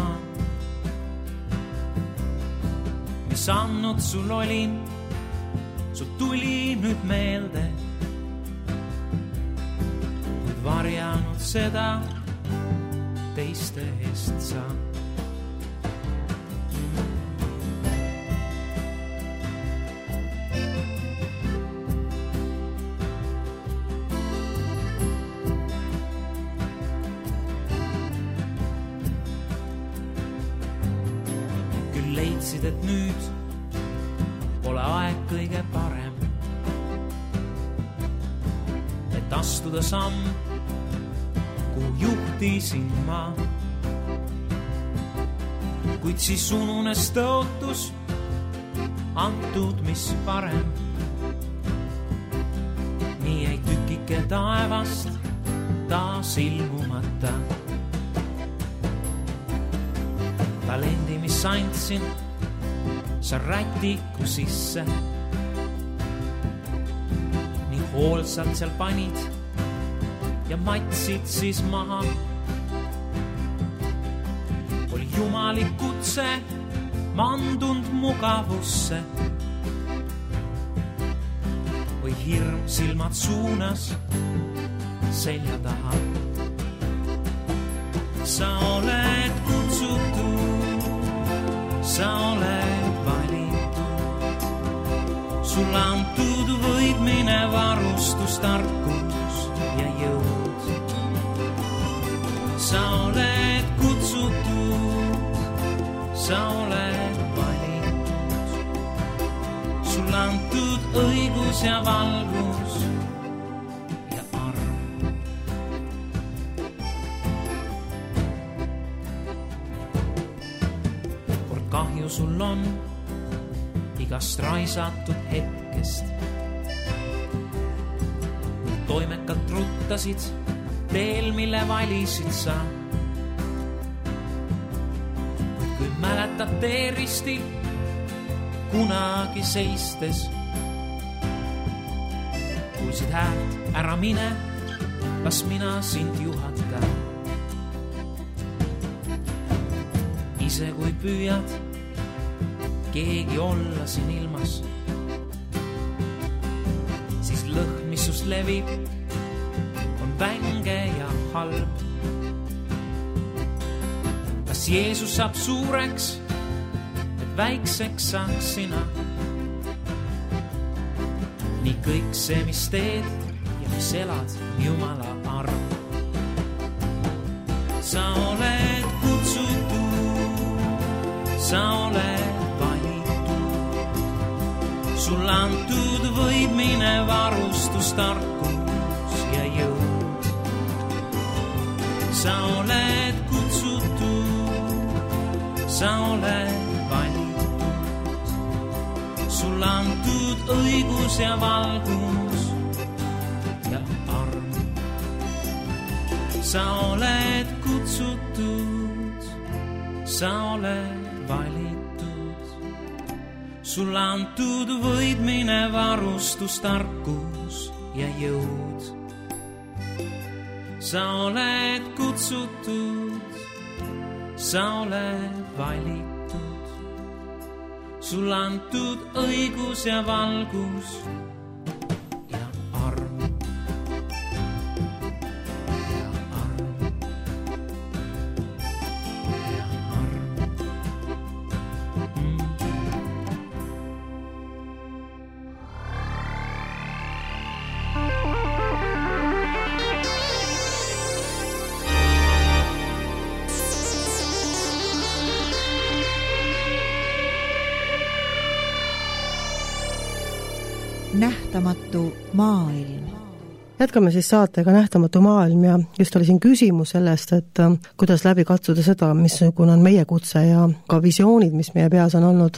Mis andnud sul olin, su tuli nüüd meelde. Kuid varjanud seda teiste eest sa. Et nüüd pole aeg kõige parem, et astuda samm, kuhu juhtisin ma. Kuid siis ununes tõotus, antud mis parem. Nii ei tükike taevast taas ilmumata. Talendi, mis andsin, sa rätiku sisse. Nii hoolsalt seal panid ja matsid siis maha. Oli jumalik kutse mandund mugavusse. Või hirm silmad suunas selja taha. Sa oled kutsutud, sa oled sul antud võidmine, varustus, tarkus ja jõud. Sa oled kutsutud, sa oled valitud. Sul antud õigus ja valgus ja arm. Kord kahju sul on igast raisatud hetkest. Toimekalt ruttasid teel, mille valisid sa. Kui mäletad teeristil kunagi seistes, kuulsid häält, ära mine, las mina sind juhata. Ise kui püüad keegi olla siin ilmas, siis lõhn, mis sust levib, on vänge ja halb. Kas Jeesus saab suureks, et väikseks saaks sina? Nii kõik see, mis teed ja mis elad, Jumala arm. Sa oled kutsutud, sa oled valitud. Sul antud võimine, varustus, tarkus ja jõud. Sa oled kutsutud, sa oled valitud. Sul antud õigus ja valgus ja arm. Sa oled kutsutud, sa oled valitud. Sul antud võidmine, varustus, tarkus ja jõud. Sa oled kutsutud, sa oled valitud. Sul antud õigus ja valgus ja arm. Ja arm. Ja arm. Nähtamatu maailm. Jätkame siis saatega Nähtamatu maailm ja just oli siin küsimus sellest, et kuidas läbi katsuda seda, missugune on meie kutse ja ka visioonid, mis meie peas on olnud.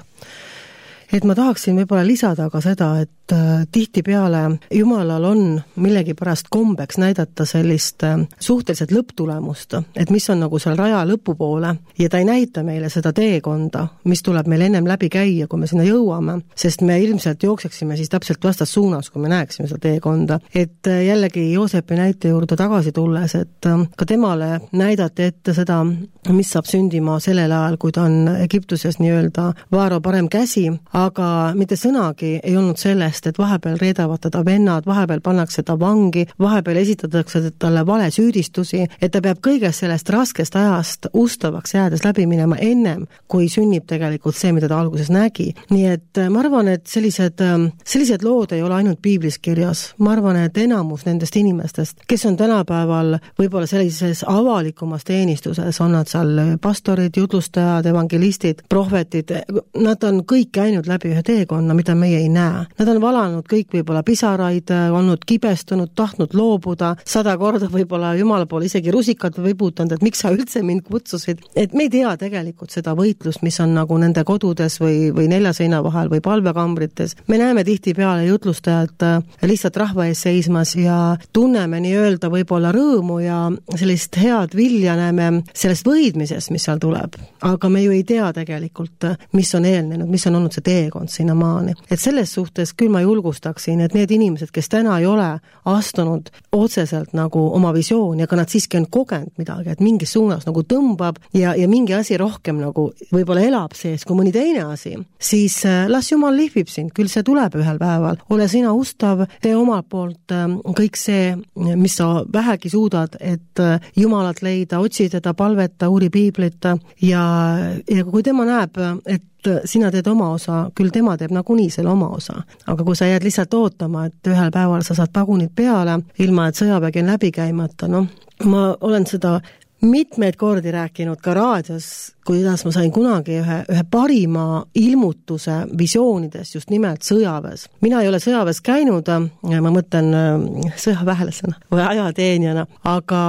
Et ma tahaksin võib-olla lisada ka seda, et tihtipeale Jumalal on millegipärast kombeks näidata sellist suhteliselt lõpptulemust, et mis on nagu seal raja lõpupoole ja ta ei näita meile seda teekonda, mis tuleb meil ennem läbi käia, kui me sinna jõuame, sest me ilmselt jookseksime siis täpselt vastas suunas, kui me näeksime seda teekonda. Et jällegi Joosepi näite juurde tagasi tulles, et ka temale näidati ette seda, mis saab sündima sellel ajal, kui ta on Egiptuses nii-öelda Vaaro parem käsi, aga mitte sõnagi ei olnud sellest, et vahepeal reedavad teda vennad, vahepeal pannakse ta vangi, vahepeal esitatakse talle vale süüdistusi, et ta peab kõigest sellest raskest ajast ustavaks jäädes läbi minema ennem, kui sünnib tegelikult see, mida ta alguses nägi. Nii et ma arvan, et sellised lood ei ole ainult piiblis kirjas. Ma arvan, et enamus nendest inimestest, kes on tänapäeval võib-olla sellises avalikumas teenistuses, on nad seal pastorid, jutlustajad, evangelistid, prohvetid, nad on kõik käinud läbi ühe teekonna, mida meie ei näe. Nad on valanud kõik võib-olla pisaraid, olnud kibestunud, tahtnud loobuda, 100 korda võib-olla Jumala poole isegi rusikat vibutanud, et miks sa üldse mind kutsusid. Et me ei tea tegelikult seda võitlust, mis on nagu nende kodudes või neljaseina vahel või palvekambrites. Me näeme tihtipeale jutlustajad lihtsalt rahva ees seismas ja tunneme nii-öelda võib-olla rõõmu ja sellist head vilja näeme sellest võidmisest, mis seal tuleb. Aga me ju ei tea tegelikult, mis on eelnenud, mis on olnud see teekond sinna maani. Et selles suhtes küll ma julgustaksin, et need inimesed, kes täna ei ole astunud otseselt nagu oma visiooni, aga nad siiski on kogenud midagi, et mingis suunas nagu tõmbab ja mingi asi rohkem nagu võib-olla elab sees kui mõni teine asi, siis las Jumal lihvib sind, küll see tuleb ühel päeval. Ole sina ustav, tee omalt poolt kõik see, mis sa vähegi suudad, et Jumalat leida, otsi teda, palveta, uuri piiblit ja kui tema näeb, et sina teed oma osa, küll tema teeb nagunii selle oma osa. Aga kui sa jääd lihtsalt ootama, et ühel päeval sa saad pagunid peale, ilma et sõjavägi on läbi käimata, ma olen seda mitmeid kordi rääkinud ka raadios, kuidas ma sain kunagi ühe parima ilmutuse visioonides just nimelt sõjaväes. Mina ei ole sõjaväes käinud, ma mõtlen sõjaväelasena või ajateenijana, aga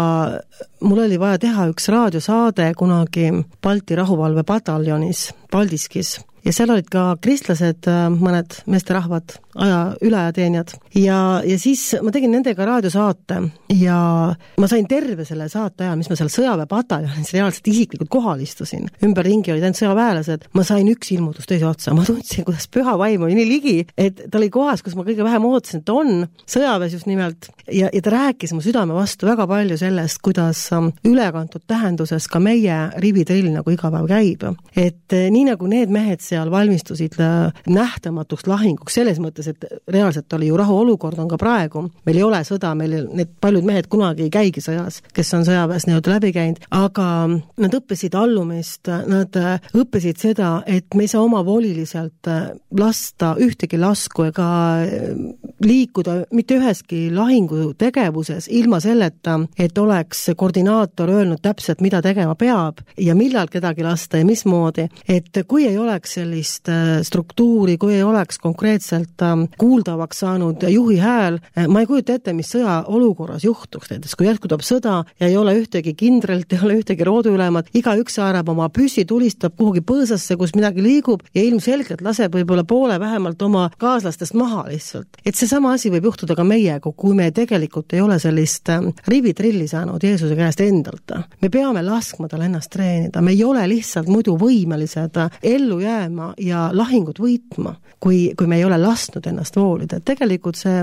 mul oli vaja teha üks raadiosaade kunagi Balti rahuvalvepataljonis Paldiskis. Ja seal olid ka kristlased, mõned meesterahvad, üleajateenijad. Ja siis ma tegin nendega raadiosaate ja ma sain terve selle saate ajal, mis ma seal sõjaväepataljonis reaalselt isiklikult kohal istusin. Ümberringi olid ainult sõjaväelased. Ma sain üks ilmutus teise otsa. Ma tundsin, kuidas püha vaim oli nii ligi, et ta oli kohas, kus ma kõige vähem ootasin, et on sõjaväes just nimelt. Ja ta rääkis mu südame vastu väga palju sellest, kuidas ülekantud tähenduses ka meie rivitrill nagu iga päev käib. Et nii nagu need mehed seal valmistusid nähtamatuks lahinguks selles mõttes, et reaalselt oli ju rahuolukord on ka praegu. Meil ei ole sõda, meil need paljud mehed kunagi ei käigi sõjas, kes on sõjaväes nii-öelda läbi käinud, aga nad õppisid allumist, nad õppisid seda, et me ei saa oma voliliselt lasta ühtegi lasku ega liikuda mitte üheski lahingutegevuses ilma selleta, et oleks koordinaator öelnud täpselt, mida tegema peab ja millal kedagi lasta ja mismoodi, et kui ei oleks sellist struktuuri, kui ei oleks konkreetselt kuuldavaks saanud juhi hääl, ma ei kujuta ette, mis sõja olukorras juhtuks näiteks, kui jätku tuleb sõda ja ei ole ühtegi kindralt, ei ole ühtegi rooduülemat, igaüks haarab oma püssi, tulistab kuhugi põõsasse, kus midagi liigub ja ilmselgelt laseb võib-olla poole vähemalt oma kaaslastest maha lihtsalt. Et seesama asi võib juhtuda ka meiega, kui me tegelikult ei ole sellist rivitrilli saanud Jeesuse käest endalt. Me peame laskma tal ennast treenida, me ei ole lihtsalt muidu võimelised ellu jääma ja lahingut võitma, kui me ei ole lasknud ennast voolida. Tegelikult see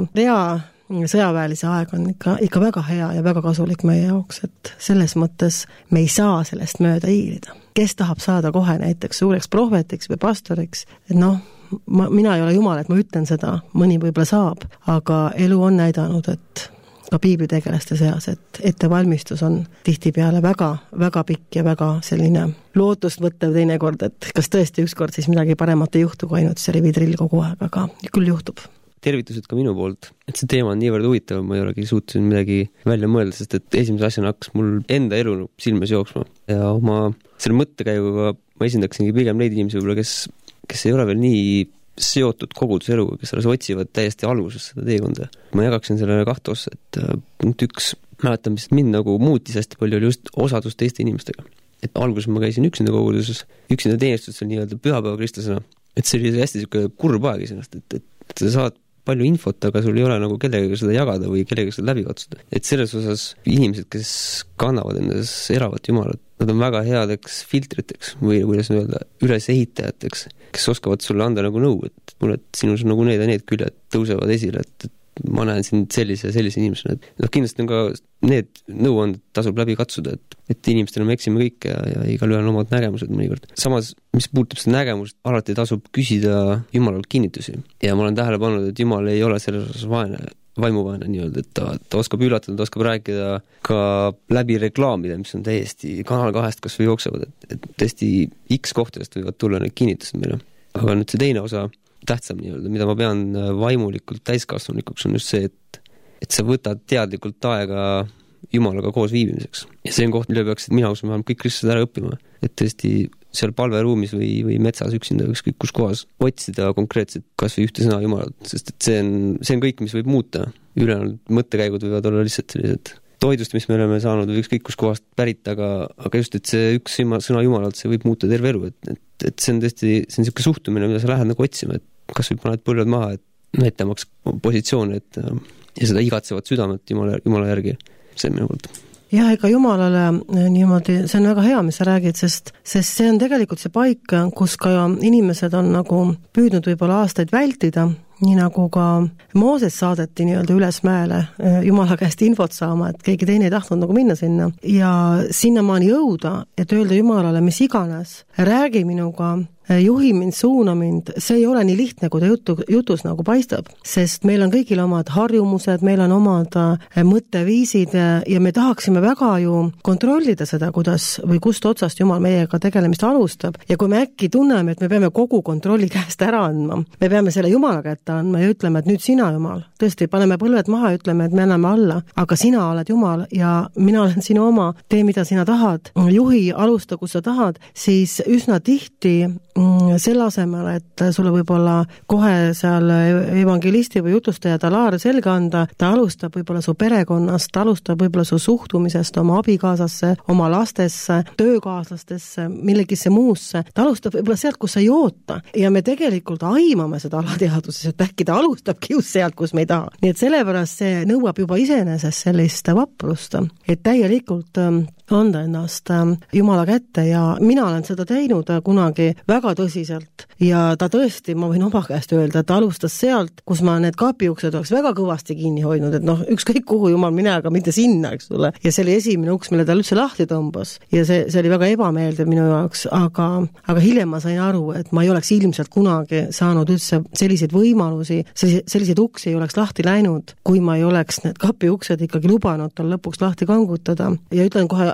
sõjaväelise aeg on ikka väga hea ja väga kasulik meie jaoks, et selles mõttes me ei saa sellest mööda hiilida. Kes tahab saada kohe näiteks suureks prohvetiks või pastoriks, et mina ei ole jumal, et ma ütlen seda, mõni võib-olla saab, aga elu on näidanud, et ka piiblitegelaste seas, et ettevalmistus on tihtipeale väga, väga pikk ja väga selline lootust võttev teinekord, et kas tõesti ükskord siis midagi paremat ei juhtu, kui ainult see rivitrill kogu aeg, aga küll juhtub. Tervitused ka minu poolt, et see teema on niivõrd huvitav, ma ei olegi suutnud midagi välja mõelda, sest et esimese asjana hakkas mul enda elu silmes jooksma ja oma selle mõttekäiguga ma esindaksingi pigem neid inimesi võib-olla, kes ei ole veel nii seotud koguduse eluga, kes alles otsivad täiesti alguses seda teekonda. Ma jagaksin sellele kahte ossa, et punkt üks, mäletan, mis mind muutis hästi palju, oli just osadus teiste inimestega. Et alguses ma käisin üksinda koguduses, üksinda teenistusel nii-öelda pühapäeva kristlasena, et see oli hästi kurb aeg isenast, et sa saad palju infot, aga sul ei ole kellegagi seda jagada või kellegagi seda läbi katsuda. Et selles osas inimesed, kes kannavad endas eravat Jumalat, nad on väga headeks filtriteks või kuidas öelda, ülesehitajateks, kes oskavad sulle anda nõu, et mulle, et sinus on need ja need küljed tõusevad esile, et ma näen sind sellise inimesena. Kindlasti on ka need nõuanded tasub läbi katsuda, et inimestel me eksime kõik ja igalühel on omad nägemused mõnikord. Samas, mis puudutab seda nägemust, alati tasub küsida Jumalalt kinnitusi. Ja ma olen tähele pannud, et Jumal ei ole selles osas vaimuvaene nii-öelda, et ta oskab üllatada, ta oskab rääkida ka läbi reklaamide, mis on täiesti Kanal 2 kas või jooksevad, et tõesti X kohtadest võivad tulla need kinnitused meile. Aga nüüd see teine osa tähtsam nii-öelda, mida ma pean vaimulikult täiskasvanulikuks, on just see, et sa võtad teadlikult aega Jumalaga koos viibimiseks. Ja see on koht, mille peaksid mina usun vähemalt kõik kristlased ära õppima. Et tõesti seal palveruumis või metsas üksinda ükskõik kus kohas otsida konkreetselt kas või ühte sõna Jumalalt, sest et see on kõik, mis võib muuta. Ülejäänud mõttekäigud võivad olla lihtsalt sellised toidust, mis me oleme saanud või ükskõik kus kohast pärit, aga just, et see üks sõna Jumalalt, see võib muuta terve elu, et see on tõesti, see on niisugune suhtumine, mida sa lähed otsima, et kas või paned põlved maha, et näitamaks positsiooni, ja seda igatsevat südamet Jumala järgi, see on minu poolt. Jah, ega Jumalale niimoodi, see on väga hea, mis sa räägid, sest see on tegelikult see paik, kus ka inimesed on püüdnud võib-olla aastaid vältida, nii nagu ka Mooses saadeti nii-öelda üles mäele Jumala käest infot saama, et keegi teine ei tahtnud minna sinna ja sinnamaani jõuda, et öelda Jumalale mis iganes, räägi minuga, juhi mind, suuna mind, see ei ole nii lihtne, kui ta jutus paistab, sest meil on kõigil omad harjumused, meil on omad mõtteviisid ja me tahaksime väga ju kontrollida seda, kuidas või kust otsast Jumal meiega tegelemist alustab ja kui me äkki tunneme, et me peame kogu kontrolli käest ära andma, me peame selle Jumala kätte andma ja ütleme, et nüüd sina Jumal, tõesti, paneme põlved maha ja ütleme, et me anname alla, aga sina oled Jumal ja mina olen sinu oma, tee mida sina tahad, juhi, alusta kus sa tahad, siis üsna tihti selle asemel, et sulle võib-olla kohe seal evangelisti või jutustaja talaar selga anda, ta alustab võib-olla su perekonnast, ta alustab võib-olla su suhtumisest oma abikaasasse, oma lastesse, töökaaslastesse, millegisse muusse, ta alustab võib-olla sealt, kus sa ei oota ja me tegelikult aimame seda alateaduses, et äkki ta alustabki just sealt, kus me ei taha. Nii et sellepärast see nõuab juba iseenesest sellist vaprust, et täielikult anda ennast Jumala kätte ja mina olen seda teinud kunagi väga tõsiselt ja ta tõesti, ma võin oma käest öelda, et ta alustas sealt, kus ma need kapiuksed oleks väga kõvasti kinni hoidnud, et ükskõik kuhu Jumal mine, aga mitte sinna, eks ole. Ja see oli esimene uks, mille ta üldse lahti tõmbas ja see oli väga ebameeldiv minu jaoks, aga hiljem ma sain aru, et ma ei oleks ilmselt kunagi saanud üldse selliseid võimalusi, selliseid uksi ei oleks lahti läinud, kui ma ei oleks need kapiuksed ikkagi lubanud tal lõpuks lahti kangutada ja ütlen kohe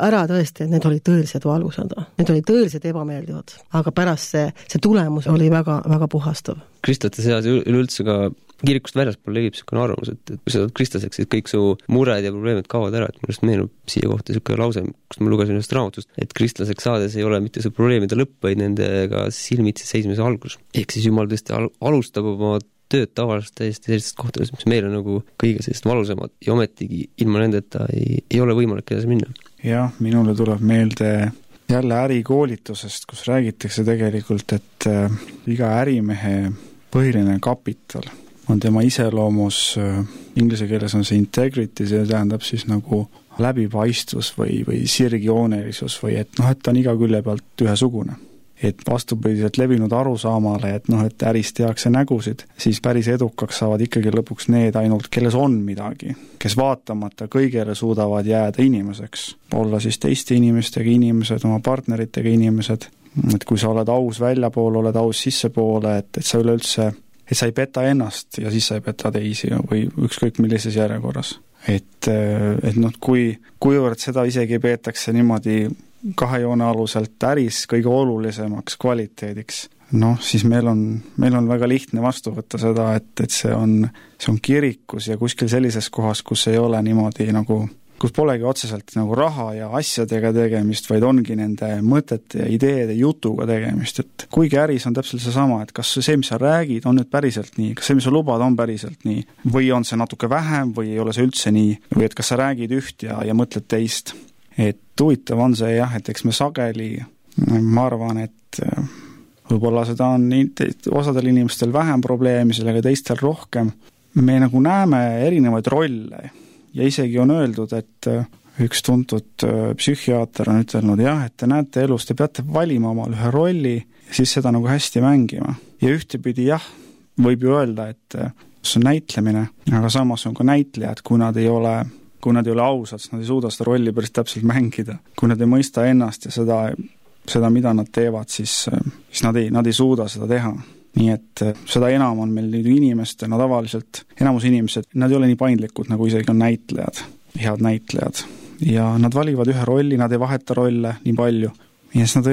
ära tõesti, et need olid tõeliselt valusad. Need olid tõeliselt ebameeldivad, aga pärast see tulemus oli väga, väga puhastav. Kristlate seas üleüldse ka kirikust väljaspool levib niisugune arvamus, et kui sa oled kristlaseks, et kõik su mured ja probleemid kaovad ära, et minust meenub siia kohta niisugune lause, kus ma lugesin ühest raamatust, et kristlaseks saades ei ole mitte see probleemide lõpp, vaid nendega silmitsi seismise algus. Ehk siis Jumal tõesti alustab oma tööd tavaliselt täiesti sellistest kohtades, mis meil on nagu kõige sellist valusamad ja ometigi ilma nendeta ei ole võimalik edasi minna. Jah, minule tuleb meelde jälle ärikoolitusest, kus räägitakse tegelikult, et iga ärimehe põhiline kapital on tema iseloomus, inglise keeles on see integrity, see tähendab siis nagu läbipaistvus või sirgjoonelisus või et ta on iga külje pealt ühesugune. Et vastupidiselt levinud arusaamale, et ärist tehakse nägusid, siis päris edukaks saavad ikkagi lõpuks need ainult, kelles on midagi, kes vaatamata kõigele suudavad jääda inimeseks, olla siis teiste inimestega inimesed, oma partneritega inimesed, et kui sa oled aus väljapoole, oled aus sissepoole, et sa üleüldse et sa ei peta ennast ja siis sa ei peta teisi või ükskõik millises järjekorras. Kuivõrd seda isegi peetakse niimoodi kahe joone aluselt äris kõige olulisemaks kvaliteediks, siis meil on väga lihtne vastu võtta seda, et see on kirikus ja kuskil sellises kohas, kus ei ole niimoodi kus polegi otseselt nagu raha ja asjadega tegemist, vaid ongi nende mõtete ja ideede jutuga tegemist, et kuigi äris on täpselt seesama, et kas see, mis sa räägid, on nüüd päriselt nii, kas see, mis sa lubad, on päriselt nii, või on see natuke vähem või ei ole see üldse nii, või et kas sa räägid üht ja mõtled teist. Et huvitav on see jah, et eks me sageli, ma arvan, et võib-olla seda on osadel inimestel vähem probleemi, sellega teistel rohkem, me nagu näeme erinevaid rolle. Ja isegi on öeldud, et üks tuntud psühhiaater on ütelnud, jah, et te näete elus, te peate valima omal ühe rolli ja siis seda nagu hästi mängima. Ja ühtepidi jah, võib ju öelda, et see on näitlemine, aga samas on ka näitlejad, kui nad ei ole ausad, siis nad ei suuda seda rolli päris täpselt mängida. Kui nad ei mõista ennast ja seda mida nad teevad, siis nad ei suuda seda teha. Nii et seda enam on meil nüüd inimestena tavaliselt, enamus inimesed, nad ei ole nii paindlikud, nagu isegi on näitlejad, head näitlejad. Ja nad valivad ühe rolli, nad ei vaheta rolle nii palju. Ja siis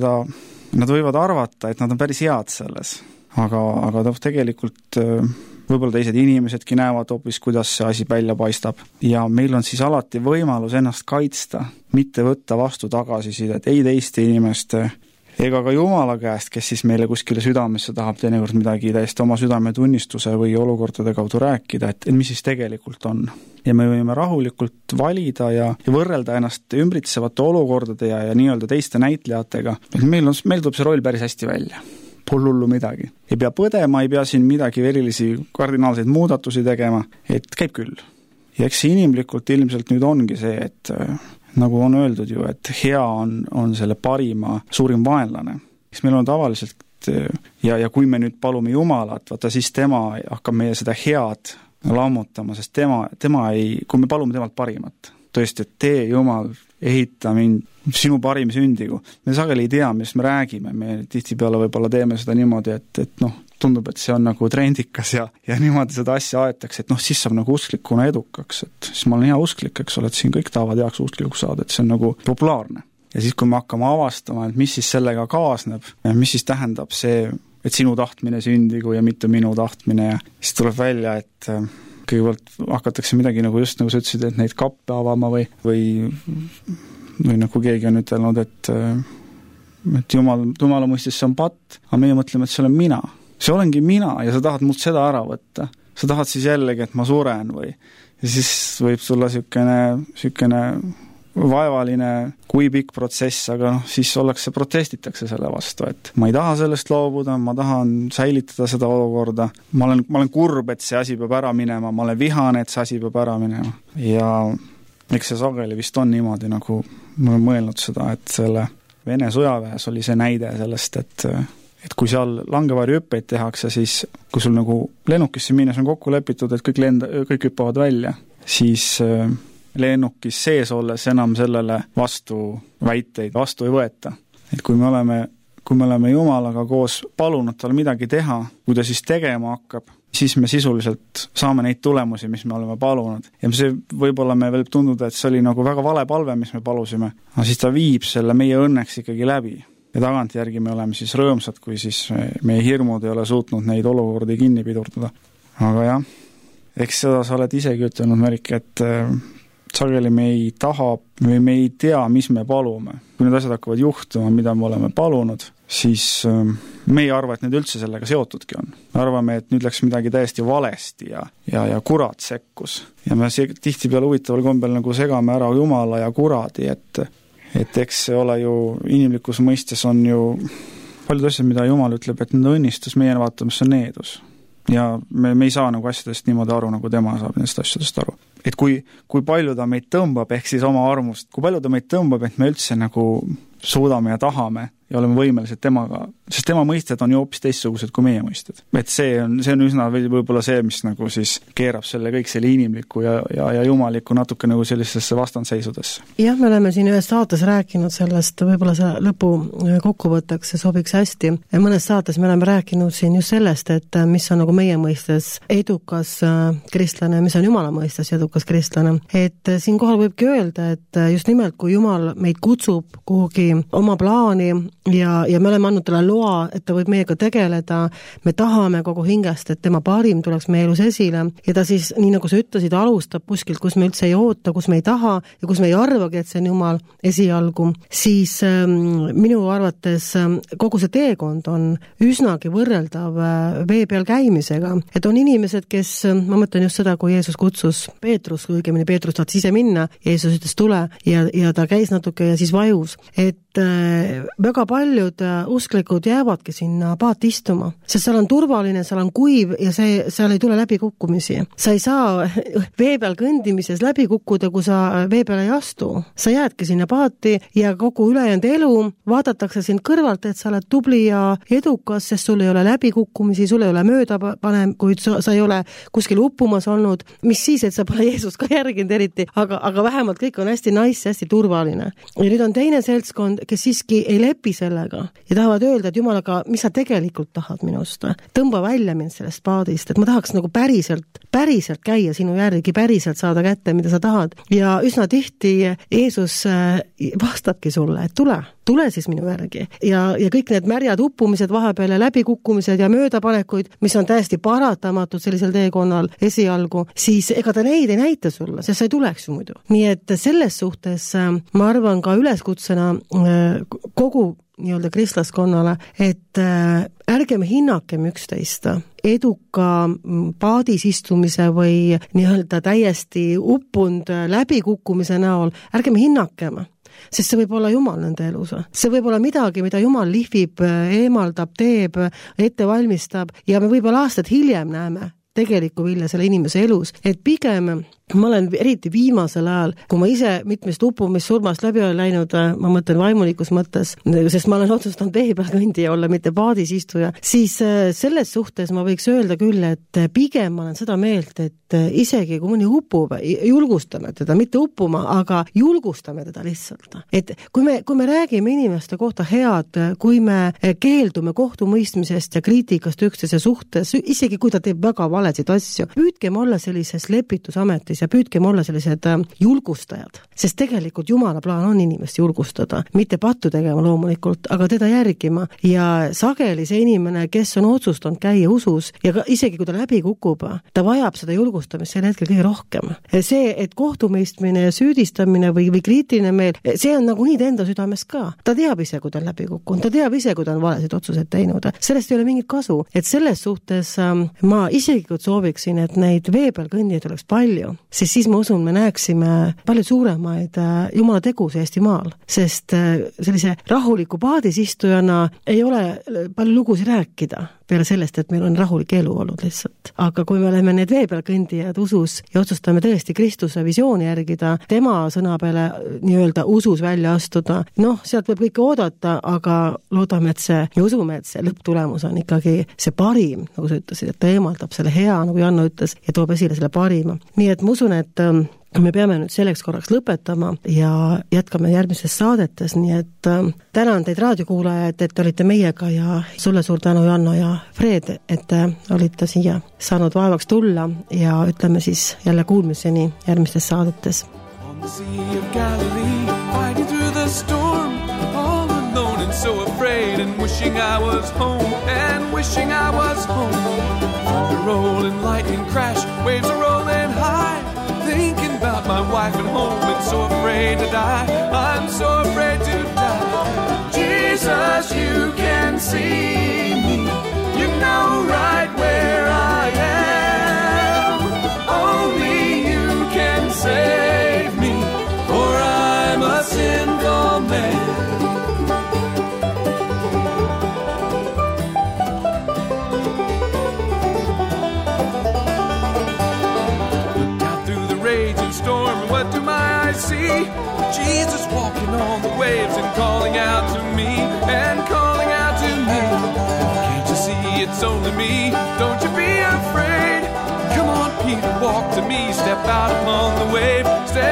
nad võivad arvata, et nad on päris head selles. Aga tegelikult võib-olla teised inimesedki näevad hoopis, kuidas see asi välja paistab. Ja meil on siis alati võimalus ennast kaitsta, mitte võtta vastu tagasisidet, ei teiste inimeste ega ka Jumala käest, kes siis meile kuskile südamesse tahab teinekord midagi täiesti oma südametunnistuse või olukordade kaudu rääkida, et mis siis tegelikult on. Ja me võime rahulikult valida ja võrrelda ennast ümbritsevate olukordade ja nii-öelda teiste näitlejatega. Meil tuleb see roll päris hästi välja. Pole hullu midagi. Ei pea põdema, ei pea siin midagi erilisi kardinaalseid muudatusi tegema, et käib küll. Ja eks see inimlikult ilmselt nüüd ongi see, et nagu on öeldud ju, et hea on selle parima suurim vaenlane. Eks meil on tavaliselt ja kui me nüüd palume Jumalat, vaata siis tema hakkab meie seda head lammutama, sest tema ei, kui me palume temalt parimat, tõesti, et tee Jumal, ehita mind sinu parim sündigu. Me sageli ei tea, mis me räägime, me tihtipeale võib-olla teeme seda niimoodi, et tundub, et see on nagu trendikas ja niimoodi seda asja aetakse, et siis saab nagu usklikuna edukaks, et siis ma olen hea usklik, eks ole, et siin kõik tahavad heaks usklikuks saada, et see on nagu populaarne. Ja siis, kui me hakkame avastama, et mis siis sellega kaasneb, mis siis tähendab see, et sinu tahtmine sündigu ja mitte minu tahtmine ja siis tuleb välja, et kõigepealt hakatakse midagi nagu just nagu sa ütlesid, et neid kappe avama või nagu keegi on ütelnud, et Jumala mõistes see on patt, aga meie mõtleme, et see olen mina. See olengi mina ja sa tahad mult seda ära võtta. Sa tahad siis jällegi, et ma suren või. Ja siis võib tulla sükene vaevaline, kui pikk protsess, aga siis protestitakse selle vastu, et ma ei taha sellest loobuda, ma tahan säilitada seda olukorda. Ma olen kurb, et see asi peab ära minema, ma olen vihane, et see asi peab ära minema. Ja eks see sageli vist on niimoodi, nagu ma olen mõelnud seda, et selle Vene sõjaväes oli see näide sellest, et kui seal langevarjuhüppeid tehakse, siis kui sul nagu lennukisse minnes on kokku lepitud, et kõik hüppavad välja, siis lennukis sees olles enam sellele väiteid vastu ei võeta. Et kui me oleme Jumalaga koos palunud tal midagi teha, kui ta siis tegema hakkab, siis me sisuliselt saame neid tulemusi, mis me oleme palunud. Ja see võib-olla me võib tunduda, et see oli nagu väga vale palve, mis me palusime, aga siis ta viib selle meie õnneks ikkagi läbi. Ja tagantjärgi me oleme siis rõõmsad, kui siis meie hirmud ei ole suutnud neid olukordi kinni pidurdada. Aga jah, eks seda sa oled isegi ütelnud, Merike, et sageli me ei taha või me ei tea, mis me palume. Kui need asjad hakkavad juhtuma, mida me oleme palunud, siis me ei arva, et need üldse sellega seotudki on. Arvame, et nüüd läks midagi täiesti valesti ja kurat sekkus. Ja me tihtipeale huvitaval kombel nagu segame ära Jumala ja kuradi, et eks see ole ju inimlikus mõistes on ju paljud asjad, mida Jumal ütleb, et need õnnistus, meie vaatame, see on needus. Ja me ei saa nagu asjadest niimoodi aru, nagu tema saab nendest asjadest aru. Et kui palju ta meid tõmbab, ehk siis oma armust, kui palju ta meid tõmbab, et me üldse nagu suudame ja tahame ja oleme võimelised temaga, sest tema mõisted on ju hoopis teistsugused kui meie mõisted. Et see on üsna võib-olla see, mis nagu siis keerab selle kõik selle inimliku ja jumaliku natuke nagu sellisesse vastandseisudesse. Jah, me oleme siin ühes saates rääkinud sellest, võib-olla see lõpu kokkuvõtteks, see sobiks hästi. Mõnes saates me oleme rääkinud siin just sellest, et mis on nagu meie mõistes edukas kristlane, mis on Jumala mõistes edukas kristlane. Et siin kohal võibki öelda, et just nimelt, kui Jumal meid kutsub kuhugi oma plaani ja me oleme andnud talle loa, et ta võib meiega tegeleda, me tahame kogu hingest, et tema parim tuleks meie elus esile ja ta siis, nii nagu sa ütlesid, alustab kuskilt, kus me üldse ei oota, kus me ei taha ja kus me ei arvagi, et see on Jumal esialgu, siis minu arvates kogu see teekond on üsnagi võrreldav vee peal käimisega, et on inimesed, kes, ma mõtlen just seda, kui Jeesus kutsus Peetrus, õigemini Peetrus tahtis ise minna, Jeesus ütles tule ja ta käis natuke ja siis vajus, et väga paljud usklikud jäävadki sinna paati istuma, sest seal on turvaline, seal on kuiv ja seal ei tule läbikukkumisi. Sa ei saa vee peal kõndimises läbi kukkuda, kui sa vee peale ei astu. Sa jäädki sinna paati ja kogu ülejäänud elu vaadatakse sind kõrvalt, et sa oled tubli ja edukas, sest sul ei ole läbikukkumisi, sul ei ole möödapanem, kuid sa ei ole kuskil uppumas olnud, mis siis, et sa pole Jeesust ka järginud eriti, aga vähemalt kõik on hästi nice, hästi turvaline. Ja nüüd on teine seltskond, kes siiski ei lepi sellega ja tahavad öelda, et Jumal, aga mis sa tegelikult tahad minust? Tõmba välja mind sellest paadist, et ma tahaks nagu päriselt käia sinu järgi, päriselt saada kätte, mida sa tahad. Ja üsna tihti Jeesus vastabki sulle, et tule siis minu järgi. Ja kõik need märjad uppumised vahepeal ja läbikukkumised ja möödapanekuid, mis on täiesti paratamatud sellisel teekonnal esialgu, siis ega ta neid ei näita sulle, sest sa ei tuleks ju muidu. Nii et selles suhtes ma arvan ka üleskutsena kogu nii-öelda kristlaskonnale, et ärgem hinnakem üksteist eduka paadis istumise või nii-öelda täiesti uppund läbikukkumise näol, ärgem hinnakem, sest see võib olla Jumal nende elus. See võib olla midagi, mida Jumal lihvib, eemaldab, teeb, ette valmistab ja me võib-olla aastad hiljem näeme tegeliku vilja selle inimese elus, et pigem ma olen eriti viimasel ajal, kui ma ise mitmest uppumist surmast läbi olen läinud, ma mõtlen vaimulikus mõttes, sest ma olen otsustanud vee peal kõndija olla, mitte paadis istuja, siis selles suhtes ma võiks öelda küll, et pigem ma olen seda meelt, et isegi kui mõni uppub, julgustame teda, mitte uppuma, aga julgustame teda lihtsalt. Et kui me räägime inimeste kohta head, kui me keeldume kohtumõistmisest ja kriitikast üksteise suhtes, isegi kui ta teeb väga valesid asju, püüdkem olla sellises lepitusametis ja püüdkem olla sellised julgustajad, sest tegelikult Jumala plaan on inimest julgustada, mitte pattu tegema loomulikult, aga teda järgima ja sageli see inimene, kes on otsustanud käia usus ja isegi kui ta läbi kukub, ta vajab seda julgustamist sel hetkel kõige rohkem. See, et kohtumõistmine ja süüdistamine või kriitiline meel, see on nagu nii enda südames ka. Ta teab ise, kui ta on läbi kukkunud, ta teab ise, kui ta on valesid otsuseid teinud. Sellest ei ole mingit kasu, et selles suhtes ma isiklikult sooviksin, et neid vee peal kõndijaid oleks palju, sest siis ma usun, me näeksime palju suuremaid Jumala tegusid Eestimaal, sest sellise rahuliku paadis istujana ei ole palju lugusid rääkida peale sellest, et meil on rahulik elu olnud lihtsalt. Aga kui me oleme need vee peal kõndijad usus ja otsustame tõesti Kristuse visiooni järgida, tema sõna peale nii-öelda usus välja astuda, sealt võib kõike oodata, aga loodame, et ja usume, et see lõpptulemus on ikkagi see parim, nagu sa ütlesid, et ta eemaldab selle hea, nagu Janno ütles, ja toob esile selle parima. Nii et ma usun, et me peame nüüd selleks korraks lõpetama ja jätkame järgmises saadetes, nii et tänan teid raadiokuulajad, et olite meiega ja sulle suur tänu, Janno ja Fred, et te olite siia saanud vaevaks tulla ja ütleme siis jälle kuulmiseni järgmistes saadetes. On the Sea of Galilee, fighting through the storm, all alone and so afraid, and wishing I was home, Thunder rolling, lightning crash, waves are rolling high, thinking about my wife and home, and so afraid to die, I'm so afraid to die. Jesus, you can see me, you know right where I am, only you can save me, for I'm a sinful man. What do my eyes see? Jesus walking on the waves and calling out to me, Can't you see it's only me? Don't you be afraid. Come on, Peter, walk to me. Step out upon the wave.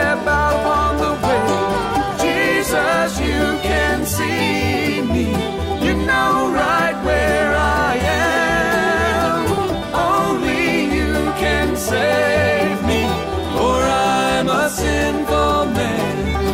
Jesus, you can see me. You know right where I am. Only you can save me, for I'm a sinful man.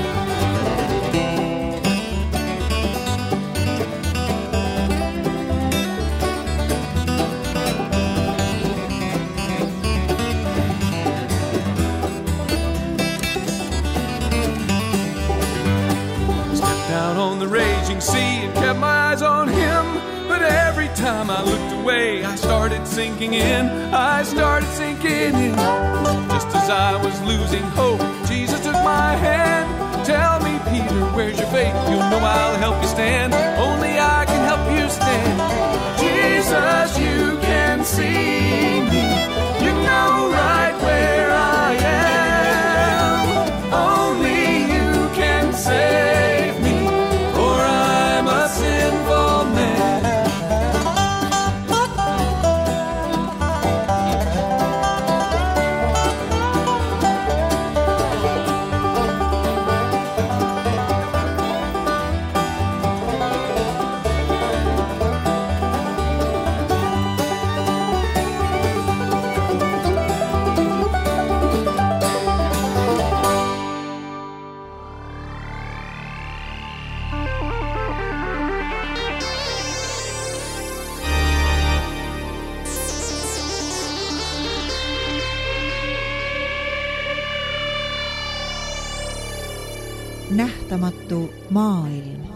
Stepped out on the raging sea and kept my eyes on him, but every time I looked away, I started sinking in. Just as I was losing hope, Jesus took my hand. Tell me, Peter, where's your faith? You'll know I'll help you stand. Only I can help you stand. Jesus, you can see me. You know right where I am. Only you can save me, for I'm a sinful man. Nähtamatu maailm.